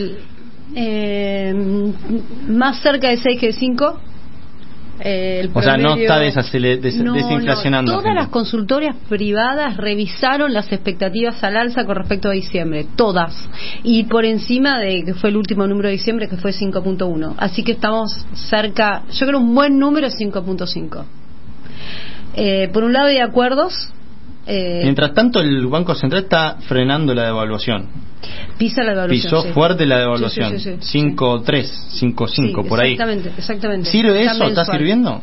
más cerca de 6 que de 5. O sea, no está desinflacionando. Todas las consultoras privadas revisaron las expectativas al alza con respecto a diciembre, todas, y por encima de que fue el último número de diciembre, que fue 5.1. Así que estamos cerca, yo creo un buen número es 5.5. Por un lado hay acuerdos. Mientras tanto el Banco Central está frenando la devaluación. Pisa la devaluación. Pisó fuerte la devaluación. 5.3, 5.5 por ahí. Exactamente. ¿Sirve eso? ¿Está sirviendo?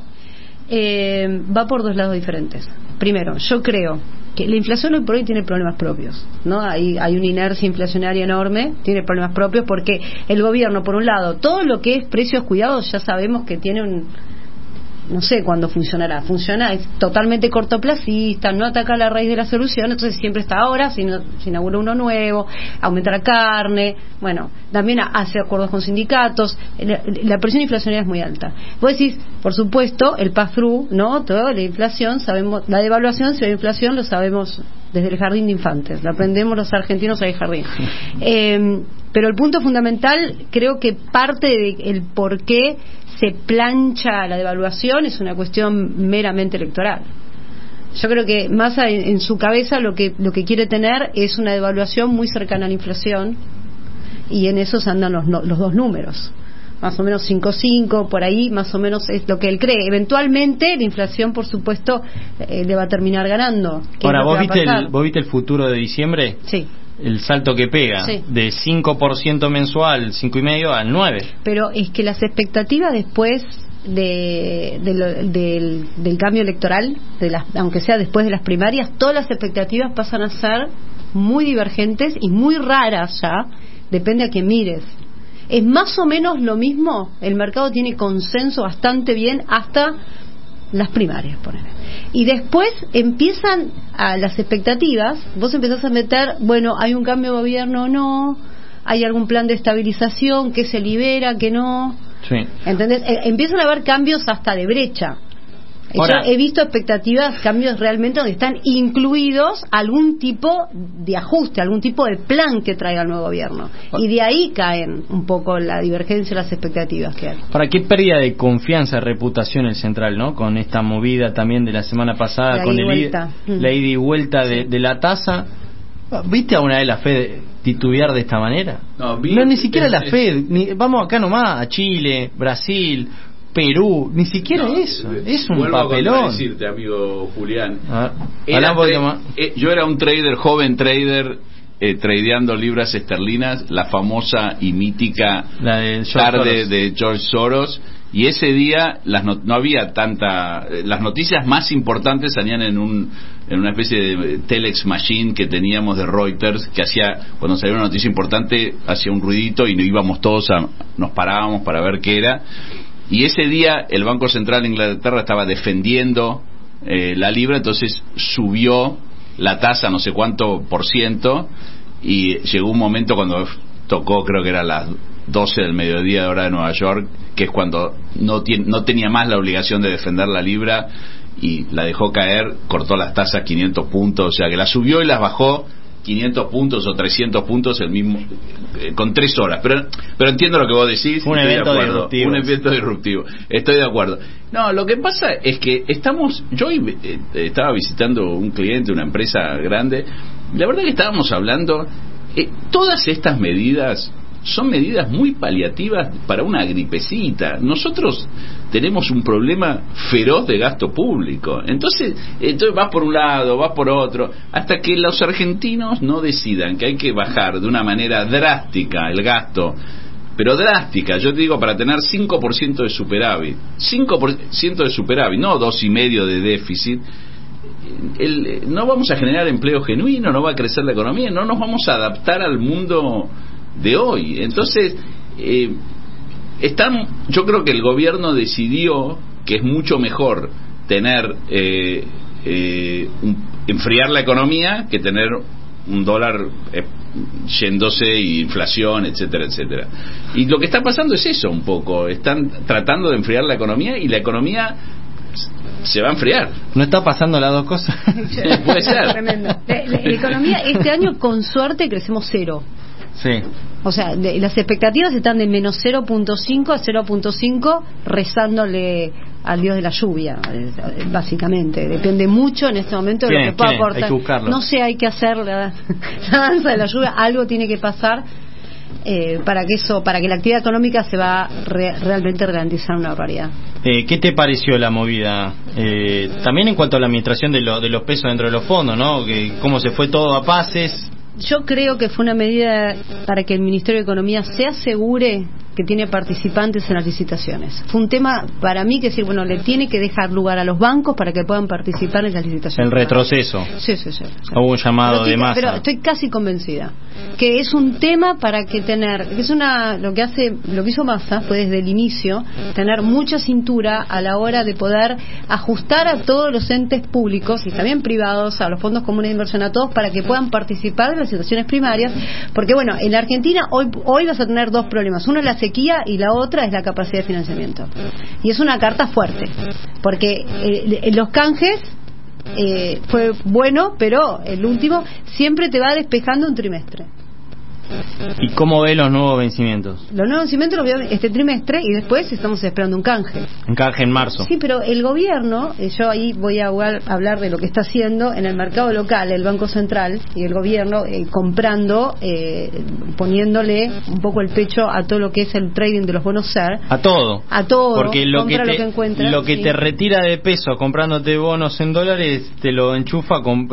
Va por 2 lados diferentes. Primero, yo creo que la inflación hoy por hoy tiene problemas propios, ¿no? Hay una inercia inflacionaria enorme, tiene problemas propios porque el gobierno, por un lado, todo lo que es precios cuidados ya sabemos que tiene no sé cuándo funcionará. Es totalmente cortoplacista, no ataca la raíz de la solución, entonces siempre está ahora, se inaugura uno nuevo, aumenta la carne, bueno, también hace acuerdos con sindicatos, la presión inflacionaria es muy alta. Vos decís, por supuesto, el pass-through, ¿no? Toda la inflación, sabemos, la devaluación, si hay inflación, lo sabemos desde el jardín de infantes, lo aprendemos los argentinos al jardín. Pero el punto fundamental, creo que parte del por qué se plancha la devaluación es una cuestión meramente electoral. Yo creo que Massa en su cabeza lo que quiere tener es una devaluación muy cercana a la inflación, y en esos andan los 2 números, más o menos 5.5, por ahí más o menos es lo que él cree. Eventualmente la inflación, por supuesto, le va a terminar ganando. Ahora, ¿vos viste el futuro de diciembre? Sí. El salto que pega, de 5% mensual, 5,5% al 9%. Pero es que las expectativas después del cambio electoral, aunque sea después de las primarias, todas las expectativas pasan a ser muy divergentes y muy raras ya, depende a quién mires. Es más o menos lo mismo, el mercado tiene consenso bastante bien hasta las primarias, ponele. Y después empiezan las expectativas, vos empezás a meter, bueno, hay un cambio de gobierno o no, hay algún plan de estabilización que se libera, que no. ¿Entendés? Empiezan a haber cambios hasta de brecha. Ahora, yo he visto expectativas, cambios realmente donde están incluidos algún tipo de ajuste, algún tipo de plan que traiga el nuevo gobierno. Y de ahí caen un poco la divergencia de las expectativas que hay. ¿Para qué pérdida de confianza, reputación el central, ¿no? Con esta movida también de la semana pasada, con la ida y vuelta de la tasa. ¿Viste alguna vez la Fed titubear de esta manera? No, ni siquiera la Fed. Vamos acá nomás, a Chile, Brasil, Perú, ni siquiera eso, es un Vuelvo papelón. A decirte, amigo Julián, Yo era un trader, joven trader, tradeando libras esterlinas, la famosa y mítica tarde de George Soros, y ese día no había tanta, las noticias más importantes salían en una especie de telex machine que teníamos de Reuters, que hacía, cuando salía una noticia importante, hacía un ruidito y nos parábamos para ver qué era. Y ese día el Banco Central de Inglaterra estaba defendiendo la libra, entonces subió la tasa no sé cuánto %, y llegó un momento cuando tocó, creo que era las 12 del mediodía de hora de Nueva York, que es cuando no tenía más la obligación de defender la libra y la dejó caer, cortó las tasas 500 puntos, o sea que la subió y las bajó 500 puntos o 300 puntos con 3 horas, pero entiendo lo que vos decís. Un evento disruptivo, estoy de acuerdo. No, lo que pasa es que yo estaba visitando un cliente, una empresa grande, la verdad que estábamos hablando, todas estas medidas son medidas muy paliativas para una gripecita. Nosotros tenemos un problema feroz de gasto público. Entonces vas por un lado, vas por otro, hasta que los argentinos no decidan que hay que bajar de una manera drástica el gasto, pero drástica, yo te digo, para tener 5% de superávit, 5% de superávit, no 2,5% de déficit. No vamos a generar empleo genuino, no va a crecer la economía, no nos vamos a adaptar al mundo de hoy. Entonces yo creo que el gobierno decidió que es mucho mejor tener enfriar la economía que tener un dólar yéndose y inflación, etcétera, etcétera. Y lo que está pasando es eso un poco, están tratando de enfriar la economía y la economía se va a enfriar. ¿No está pasando las dos cosas? Puede ser. Tremendo. La economía este año con suerte crecemos 0. Sí. O sea, las expectativas están de menos 0.5 a 0.5 rezándole al dios de la lluvia, básicamente. Depende mucho en este momento de lo que pueda aportar. No sé, hay que hacer la danza de la lluvia, algo tiene que pasar para que la actividad económica se va realmente ralentizar una barbaridad. ¿Qué te pareció la movida? También en cuanto a la administración de los pesos dentro de los fondos, ¿no? Cómo se fue todo a pases. Yo creo que fue una medida para que el Ministerio de Economía se asegure que tiene participantes en las licitaciones. Fue un tema para mí que decir, bueno, le tiene que dejar lugar a los bancos para que puedan participar en las licitaciones. El retroceso. Sí. Hubo un llamado de masa. Pero estoy casi convencida que es un tema para que lo que hizo Massa fue desde el inicio tener mucha cintura a la hora de poder ajustar a todos los entes públicos y también privados, a los fondos comunes de inversión, a todos, para que puedan participar de las situaciones primarias, porque bueno, en la Argentina hoy vas a tener dos problemas. Uno es la sequía y la otra es la capacidad de financiamiento. Y es una carta fuerte, porque los canjes fue bueno, pero el último siempre te va despejando un trimestre. ¿Y cómo ve los nuevos vencimientos? Los nuevos vencimientos los veo este trimestre y después estamos esperando un canje. Un canje en marzo. Sí, pero el gobierno, yo ahí voy a hablar de lo que está haciendo en el mercado local, el Banco Central y el gobierno comprando, poniéndole un poco el pecho a todo lo que es el trading de los bonos SER. A todo. Porque lo que encuentra. Lo que te retira de peso comprándote bonos en dólares te lo enchufa con,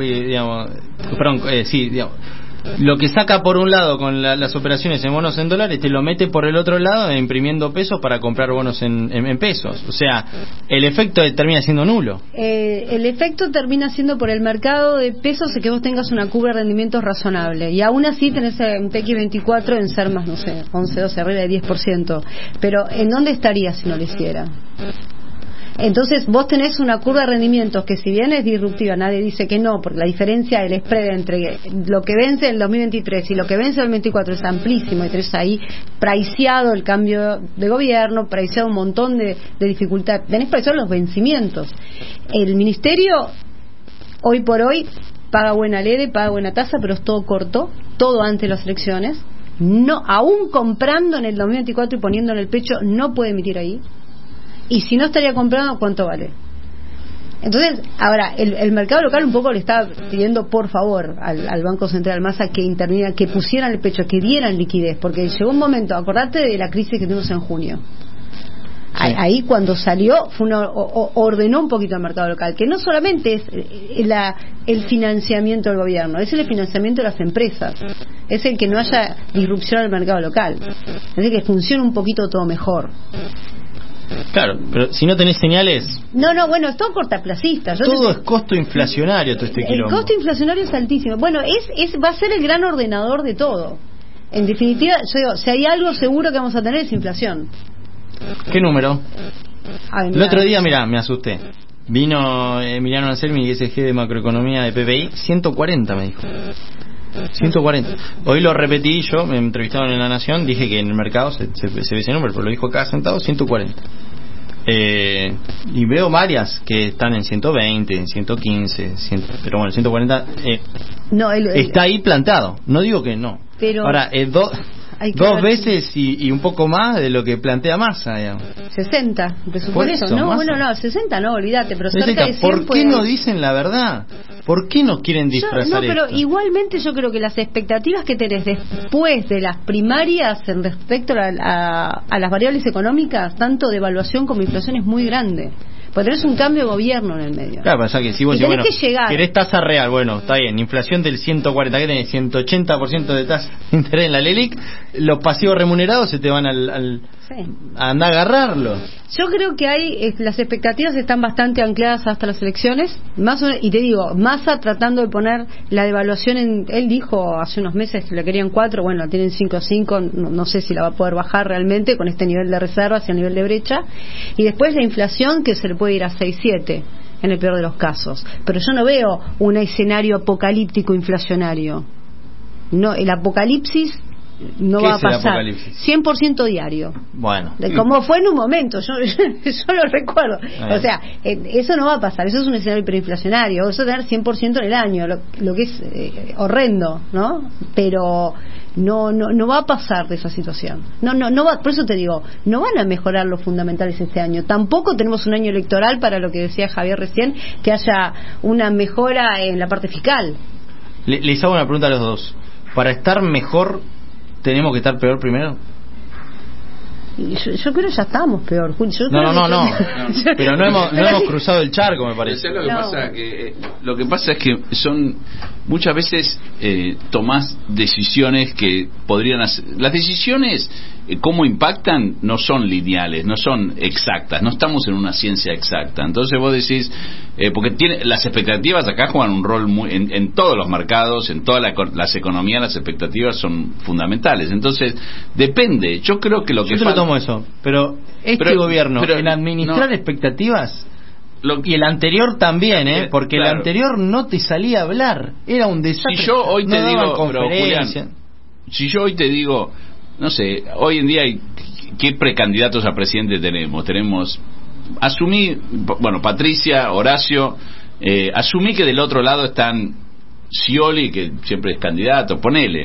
lo que saca por un lado con las operaciones en bonos en dólares te lo mete por el otro lado imprimiendo pesos para comprar bonos en pesos. O sea, el efecto termina siendo nulo. El efecto termina siendo por el mercado de pesos que vos tengas una curva de rendimientos razonable, y aún así tenés un TX24 en ser más, no sé, 11, 12, arriba de 10%. Pero ¿en dónde estaría si no lo hiciera? Entonces vos tenés una curva de rendimientos que, si bien es disruptiva, nadie dice que no, porque la diferencia del spread entre lo que vence en el 2023 y lo que vence en el 2024 es amplísimo, y tenés ahí priceado el cambio de gobierno, priceado un montón de dificultad, tenés priceado los vencimientos. El ministerio hoy por hoy paga buena leve, paga buena tasa, pero es todo corto, todo antes de las elecciones. No, aún comprando en el 2024 y poniendo en el pecho, no puede emitir ahí. Y si no estaría comprando, ¿cuánto vale? Entonces, ahora, el mercado local un poco le está pidiendo, por favor, al Banco Central Massa que interviniera, que pusieran el pecho, que dieran liquidez, porque llegó un momento, acordate de la crisis que tuvimos en junio. Ahí cuando salió ordenó un poquito el mercado local, que no solamente es el financiamiento del gobierno, es el financiamiento de las empresas, es el que no haya disrupción al mercado local, es el que funcione un poquito todo mejor. Claro, pero si no tenés señales... No, bueno, es todo cortaplacista. Todo es costo inflacionario, todo este quilombo. El costo inflacionario es altísimo. Bueno, va a ser el gran ordenador de todo. En definitiva, yo digo, si hay algo seguro que vamos a tener es inflación. ¿Qué número? El otro día, mirá, me asusté. Vino Emiliano Anselmi, que es el jefe de macroeconomía de PPI, 140 me dijo. 140. Hoy lo repetí yo, me entrevistaron en La Nación, dije que en el mercado se ve ese número, pero lo dijo acá sentado, 140. Y veo varias que están en 120, en 115, pero bueno, 140 está ahí plantado. No digo que no. Pero ahora, dos veces y un poco más de lo que plantea Massa, digamos. 60, presupuesto. No, Massa. Bueno, no, 60 no, olvídate, pero cerca de 100. ¿Por qué no dicen la verdad? ¿Por qué no quieren disfrazar pero igualmente yo creo que las expectativas que tenés después de las primarias en respecto a las variables económicas, tanto de evaluación como inflación, es muy grande. Porque tenés un cambio de gobierno en el medio. Claro, o sea que si vos decís, querés tasa real, bueno, está bien, inflación del 140, que tenés 180% de tasa de interés en la LELIC, los pasivos remunerados se te van a andar a agarrarlo. Yo creo que las expectativas están bastante ancladas hasta las elecciones, y te digo, Massa tratando de poner la devaluación él dijo hace unos meses que la querían 4, bueno, la tienen 5.5, no sé si la va a poder bajar realmente con este nivel de reservas y el nivel de brecha, y después la inflación que se le puede ir a 6-7 en el peor de los casos, pero yo no veo un escenario apocalíptico inflacionario. No, el apocalipsis no va a pasar. 100% diario. Bueno. Como fue en un momento, yo lo recuerdo. O sea, eso no va a pasar. Eso es un escenario hiperinflacionario. Eso tener 100% en el año, lo que es horrendo, ¿no? Pero no va a pasar de esa situación. No va, por eso te digo, no van a mejorar los fundamentales este año. Tampoco tenemos un año electoral para lo que decía Javier recién, que haya una mejora en la parte fiscal. Les hago una pregunta a los dos. Para estar mejor, ¿tenemos que estar peor primero? Yo creo que ya estamos peor, Julio. No. Pero no hemos cruzado el charco, me parece. Lo que pasa es que son muchas veces tomás decisiones que podrían hacer. Las decisiones, cómo impactan, no son lineales, no son exactas, no estamos en una ciencia exacta. Entonces vos decís, porque las expectativas acá juegan un rol en todos los mercados, en todas las economías, las expectativas son fundamentales. Entonces depende. Yo creo que lo que falta, tomo eso, pero gobierno en administrar expectativas, y el anterior también, porque claro, el anterior no te salía a hablar, era un desastre. Si yo hoy te digo, Julián, si yo hoy te digo, no sé, hoy en día ¿qué precandidatos a presidente tenemos? Asumí, bueno, Patricia, Horacio, asumí que del otro lado están Scioli, que siempre es candidato, ponele,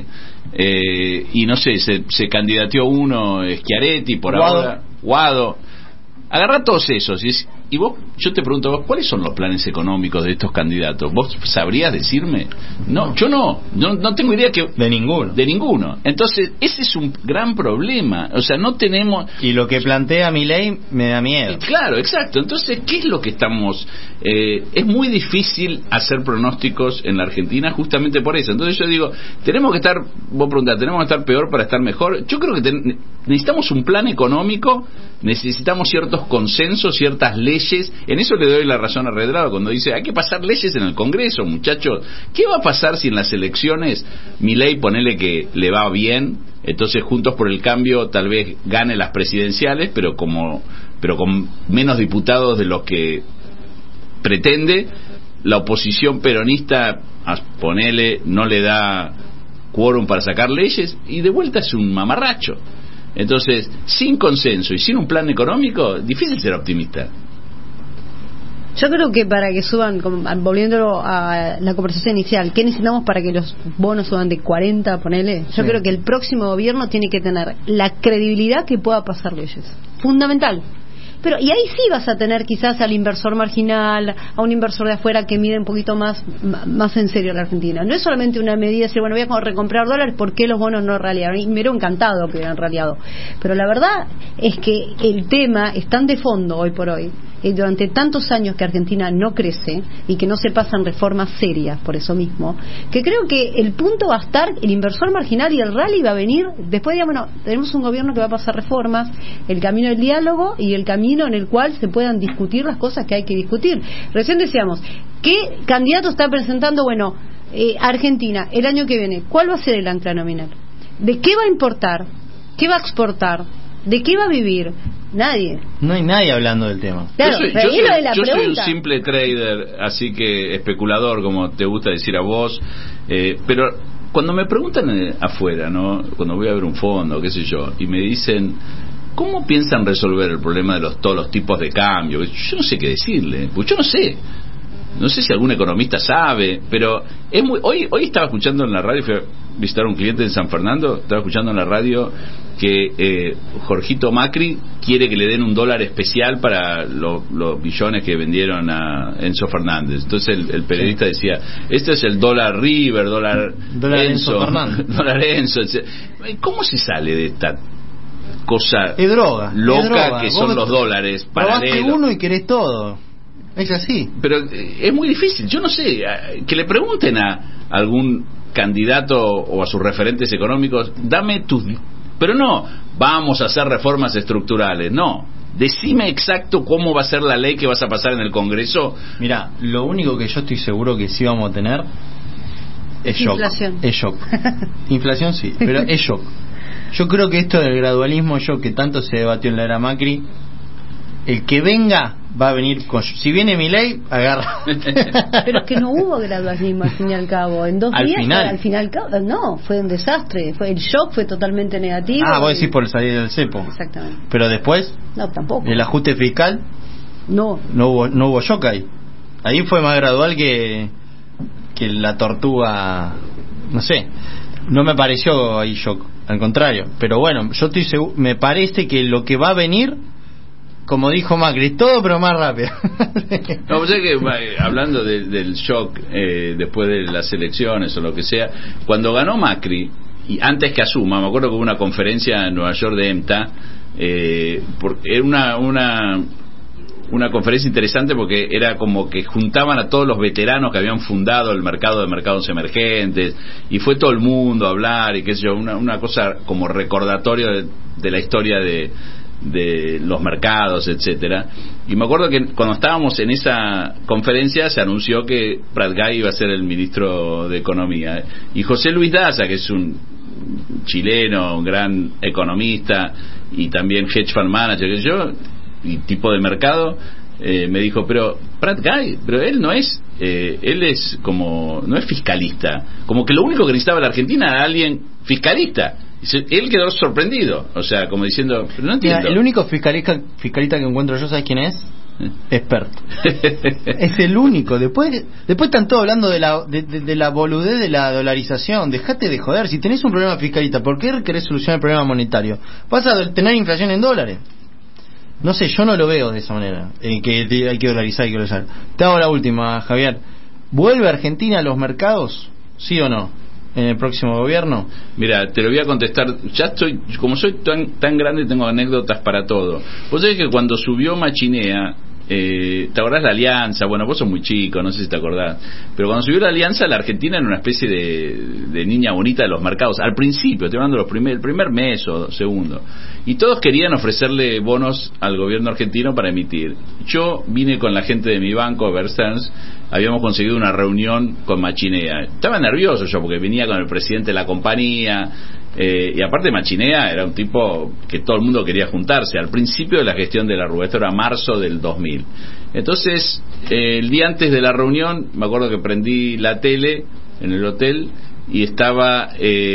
y no sé, se candidateó uno, Schiaretti, por ahora, Guado. Agarrá todos esos y vos, yo te pregunto, ¿cuáles son los planes económicos de estos candidatos? ¿Vos sabrías decirme? No, yo no tengo idea de ninguno. Entonces, ese es un gran problema. O sea, no tenemos... Y lo que plantea Milei me da miedo. Claro, exacto. Entonces, ¿qué es lo que estamos...? Es muy difícil hacer pronósticos en la Argentina justamente por eso. Entonces yo digo, tenemos que estar peor para estar mejor. Yo creo que necesitamos un plan económico, necesitamos ciertos consensos, ciertas leyes. En eso le doy la razón a Redrado cuando dice, hay que pasar leyes en el Congreso, muchachos. ¿Qué va a pasar si en las elecciones Milei, ponele que le va bien, entonces Juntos por el Cambio tal vez gane las presidenciales, pero con menos diputados de los que pretende? La oposición peronista, ponele, no le da quórum para sacar leyes y de vuelta es un mamarracho. Entonces, sin consenso y sin un plan económico, difícil ser optimista. Yo creo que para que suban, volviéndolo a la conversación inicial, ¿qué necesitamos para que los bonos suban de 40, ponele? Yo creo que el próximo gobierno tiene que tener la credibilidad que pueda pasar leyes. Fundamental. Pero y ahí sí vas a tener quizás al inversor marginal, a un inversor de afuera que mide un poquito más en serio a la Argentina. No es solamente una medida de decir, bueno, voy a recomprar dólares porque los bonos no ralearon. Y me hubiera encantado que hubieran raleado. Pero la verdad es que el tema es tan de fondo hoy por hoy, durante tantos años que Argentina no crece y que no se pasan reformas serias por eso mismo, que creo que el punto va a estar el inversor marginal y el rally va a venir después de, bueno, tenemos un gobierno que va a pasar reformas, el camino del diálogo y el camino en el cual se puedan discutir las cosas que hay que discutir. Recién decíamos, ¿qué candidato está presentando? Bueno, Argentina, el año que viene, ¿cuál va a ser el ancla nominal? ¿De qué va a importar? ¿Qué va a exportar? ¿De qué va a vivir? Nadie. No hay nadie hablando del tema. Claro, yo soy un simple trader, así que especulador, como te gusta decir a vos, pero cuando me preguntan afuera, ¿no? Cuando voy a ver un fondo, qué sé yo, y me dicen, ¿cómo piensan resolver el problema de todos los tipos de cambio? Yo no sé qué decirle, pues yo no sé. No sé si algún economista sabe, pero es muy. Hoy estaba escuchando en la radio, fui a visitar a un cliente en San Fernando, estaba escuchando en la radio que Jorgito Macri quiere que le den $1 especial para los billones que vendieron a Enzo Fernández. Entonces el periodista decía, este es el dólar River, dólar Enzo Fernández. Dólar Enzo. ¿Cómo se sale de esta cosa droga, loca que son los dólares paralelos? Probaste uno y querés todo. Es así. Pero es muy difícil. Yo no sé, que le pregunten a algún candidato o a sus referentes económicos, dame tus... Pero no, vamos a hacer reformas estructurales. No, decime exacto cómo va a ser la ley que vas a pasar en el Congreso. Mira, lo único que yo estoy seguro que sí vamos a tener es shock. Inflación. Es shock. Inflación sí, pero es shock. Yo creo que esto del gradualismo, que tanto se debatió en la era Macri, el que venga va a venir con... Si viene Milei, agarra. Pero es que no hubo gradualismo al fin y al cabo. En 2 días, al final no, fue un desastre. El shock fue totalmente negativo. Vos decís por salir del cepo. Exactamente. Pero después, no, tampoco. El ajuste fiscal, no hubo shock ahí. Ahí fue más gradual que la tortuga, no sé. No me pareció ahí shock, al contrario. Pero bueno, yo estoy seguro, me parece que lo que va a venir, como dijo Macri, todo pero más rápido. No, pues es que hablando del shock después de las elecciones o lo que sea, cuando ganó Macri y antes que asuma, me acuerdo que hubo una conferencia en Nueva York de EMTA, era una conferencia interesante porque era como que juntaban a todos los veteranos que habían fundado el mercado de mercados emergentes y fue todo el mundo a hablar y qué sé yo, una cosa como recordatorio de la historia de los mercados, etcétera. Y me acuerdo que cuando estábamos en esa conferencia se anunció que Pratgay iba a ser el ministro de Economía y José Luis Daza, que es un chileno, un gran economista y también hedge fund manager que yo y tipo de mercado, me dijo, pero Pratgay, pero él no es él es como, no es fiscalista, como que lo único que necesitaba la Argentina era alguien fiscalista. Él quedó sorprendido, o sea, como diciendo, pero no entiendo. Mira, el único fiscalista que encuentro yo, ¿sabes quién es? Experto. Es el único. Después están todos hablando de la boludez de la dolarización. Dejate de joder. Si tenés un problema fiscalista, ¿por qué querés solucionar el problema monetario? Vas a tener inflación en dólares. No sé, yo no lo veo de esa manera. Que hay que dolarizar, hay que dolarizar. Te hago la última, Javier. ¿Vuelve Argentina a los mercados? ¿Sí o no? ¿En el próximo gobierno? Mira, te lo voy a contestar. Ya como soy tan grande, tengo anécdotas para todo. Vos sabés que cuando subió Machinea, ¿te acordás la Alianza? Bueno, vos sos muy chico, no sé si te acordás, pero cuando subió la Alianza, la Argentina era una especie de niña bonita de los mercados. Al principio, estoy hablando el primer mes o segundo, y todos querían ofrecerle bonos al gobierno argentino para emitir. Yo vine con la gente de mi banco, Bear Stearns, habíamos conseguido una reunión con Machinea. Estaba nervioso yo porque venía con el presidente de la compañía, y aparte Machinea era un tipo que todo el mundo quería juntarse al principio de la gestión de la Rúa. Esto era marzo del 2000. Entonces el día antes de la reunión me acuerdo que prendí la tele en el hotel y estaba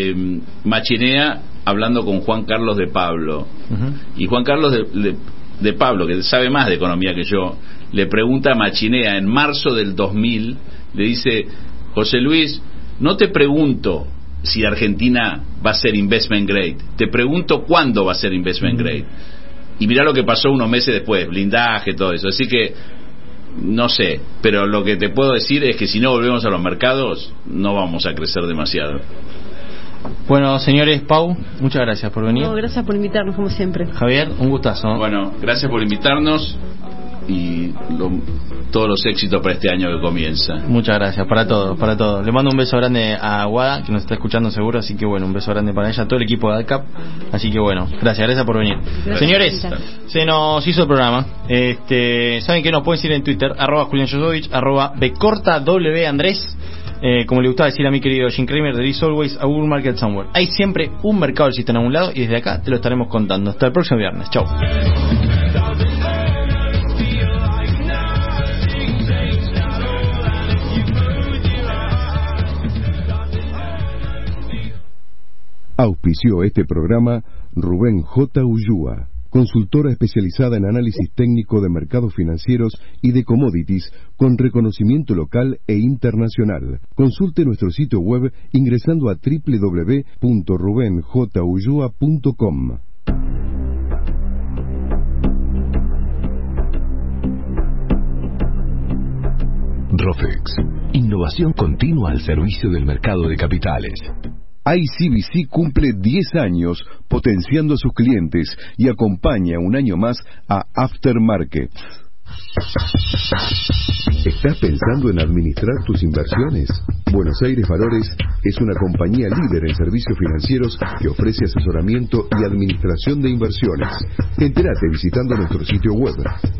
Machinea hablando con Juan Carlos de Pablo. Y Juan Carlos de Pablo, que sabe más de economía que yo, le pregunta a Machinea en marzo del 2000, le dice: José Luis, no te pregunto si Argentina va a ser investment grade, te pregunto cuándo va a ser investment grade. Y mirá lo que pasó unos meses después, blindaje, todo eso. Así que no sé, pero lo que te puedo decir es que si no volvemos a los mercados no vamos a crecer demasiado. Bueno, señores, Pau, muchas gracias por venir. No, gracias por invitarnos, como siempre. Javier, un gustazo. Bueno, gracias por invitarnos y todos los éxitos para este año que comienza. Muchas gracias, para todos. Le mando un beso grande a Guada, que nos está escuchando seguro, así que bueno, un beso grande para ella, todo el equipo de ADCAP. Así que bueno, gracias por venir. Gracias. Señores, se nos hizo el programa. ¿Saben qué? Nos pueden seguir en Twitter, @JulianJosovich, @bcortaWandrés. Como le gustaba decir a mi querido Jim Cramer, there is always a bull market somewhere. Hay siempre un mercado alcista en algún lado y desde acá te lo estaremos contando. Hasta el próximo viernes. Chau. Auspició este programa Rubén J. Ullúa, consultora especializada en análisis técnico de mercados financieros y de commodities con reconocimiento local e internacional. Consulte nuestro sitio web ingresando a www.rubenjullua.com. Rofex, innovación continua al servicio del mercado de capitales. ICBC cumple 10 años potenciando a sus clientes y acompaña un año más a Aftermarket. ¿Estás pensando en administrar tus inversiones? Buenos Aires Valores es una compañía líder en servicios financieros que ofrece asesoramiento y administración de inversiones. Entérate visitando nuestro sitio web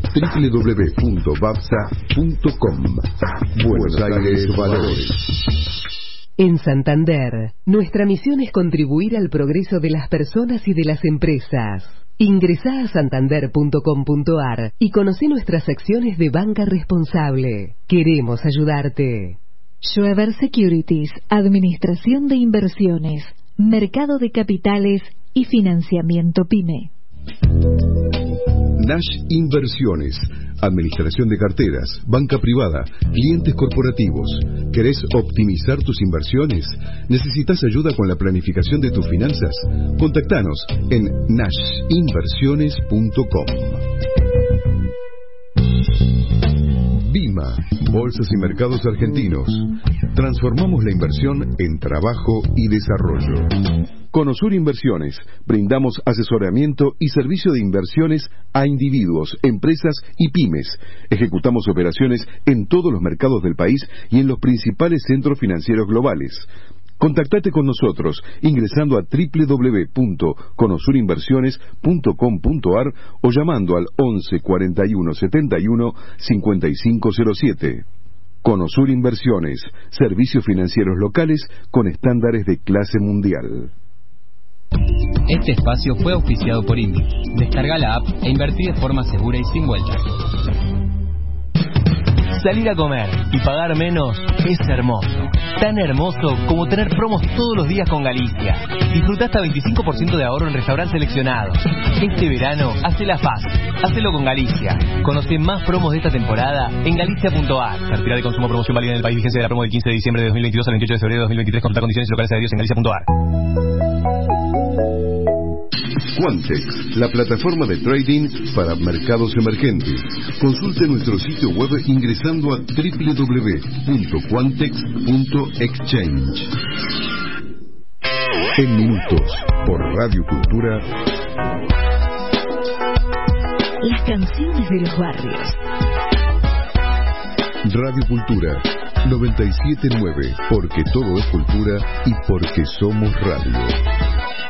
www.babsa.com. Buenos Aires Valores. En Santander, nuestra misión es contribuir al progreso de las personas y de las empresas. Ingresá a santander.com.ar y conoce nuestras acciones de banca responsable. Queremos ayudarte. Schweber Securities, Administración de Inversiones, Mercado de Capitales y Financiamiento PYME. Nash Inversiones, administración de carteras, banca privada, clientes corporativos. ¿Querés optimizar tus inversiones? ¿Necesitas ayuda con la planificación de tus finanzas? Contactanos en nashinversiones.com. BIMA, Bolsas y Mercados Argentinos. Transformamos la inversión en trabajo y desarrollo. Conosur Inversiones, brindamos asesoramiento y servicio de inversiones a individuos, empresas y pymes. Ejecutamos operaciones en todos los mercados del país y en los principales centros financieros globales. Contactate con nosotros ingresando a www.conosurinversiones.com.ar o llamando al 11 41 71 5507. Conosur Inversiones, servicios financieros locales con estándares de clase mundial. Este espacio fue auspiciado por Indy. Descarga la app e invertí de forma segura y sin vueltas. Salir a comer y pagar menos es hermoso. Tan hermoso como tener promos todos los días con Galicia. Disfruta hasta 25% de ahorro en restaurantes seleccionados. Este verano, hacela fácil. Hacelo con Galicia. Conoce más promos de esta temporada en galicia.ar. Cartera de consumo, promoción válida en el país. Vigencia de la promo del 15 de diciembre de 2022 al 28 de febrero de 2023. Consulta condiciones y locales adheridos en galicia.ar. Quantex, la plataforma de trading para mercados emergentes. Consulte nuestro sitio web ingresando a www.quantex.exchange. En minutos, por Radio Cultura. Las canciones de los barrios. Radio Cultura 97.9, porque todo es cultura y porque somos radio.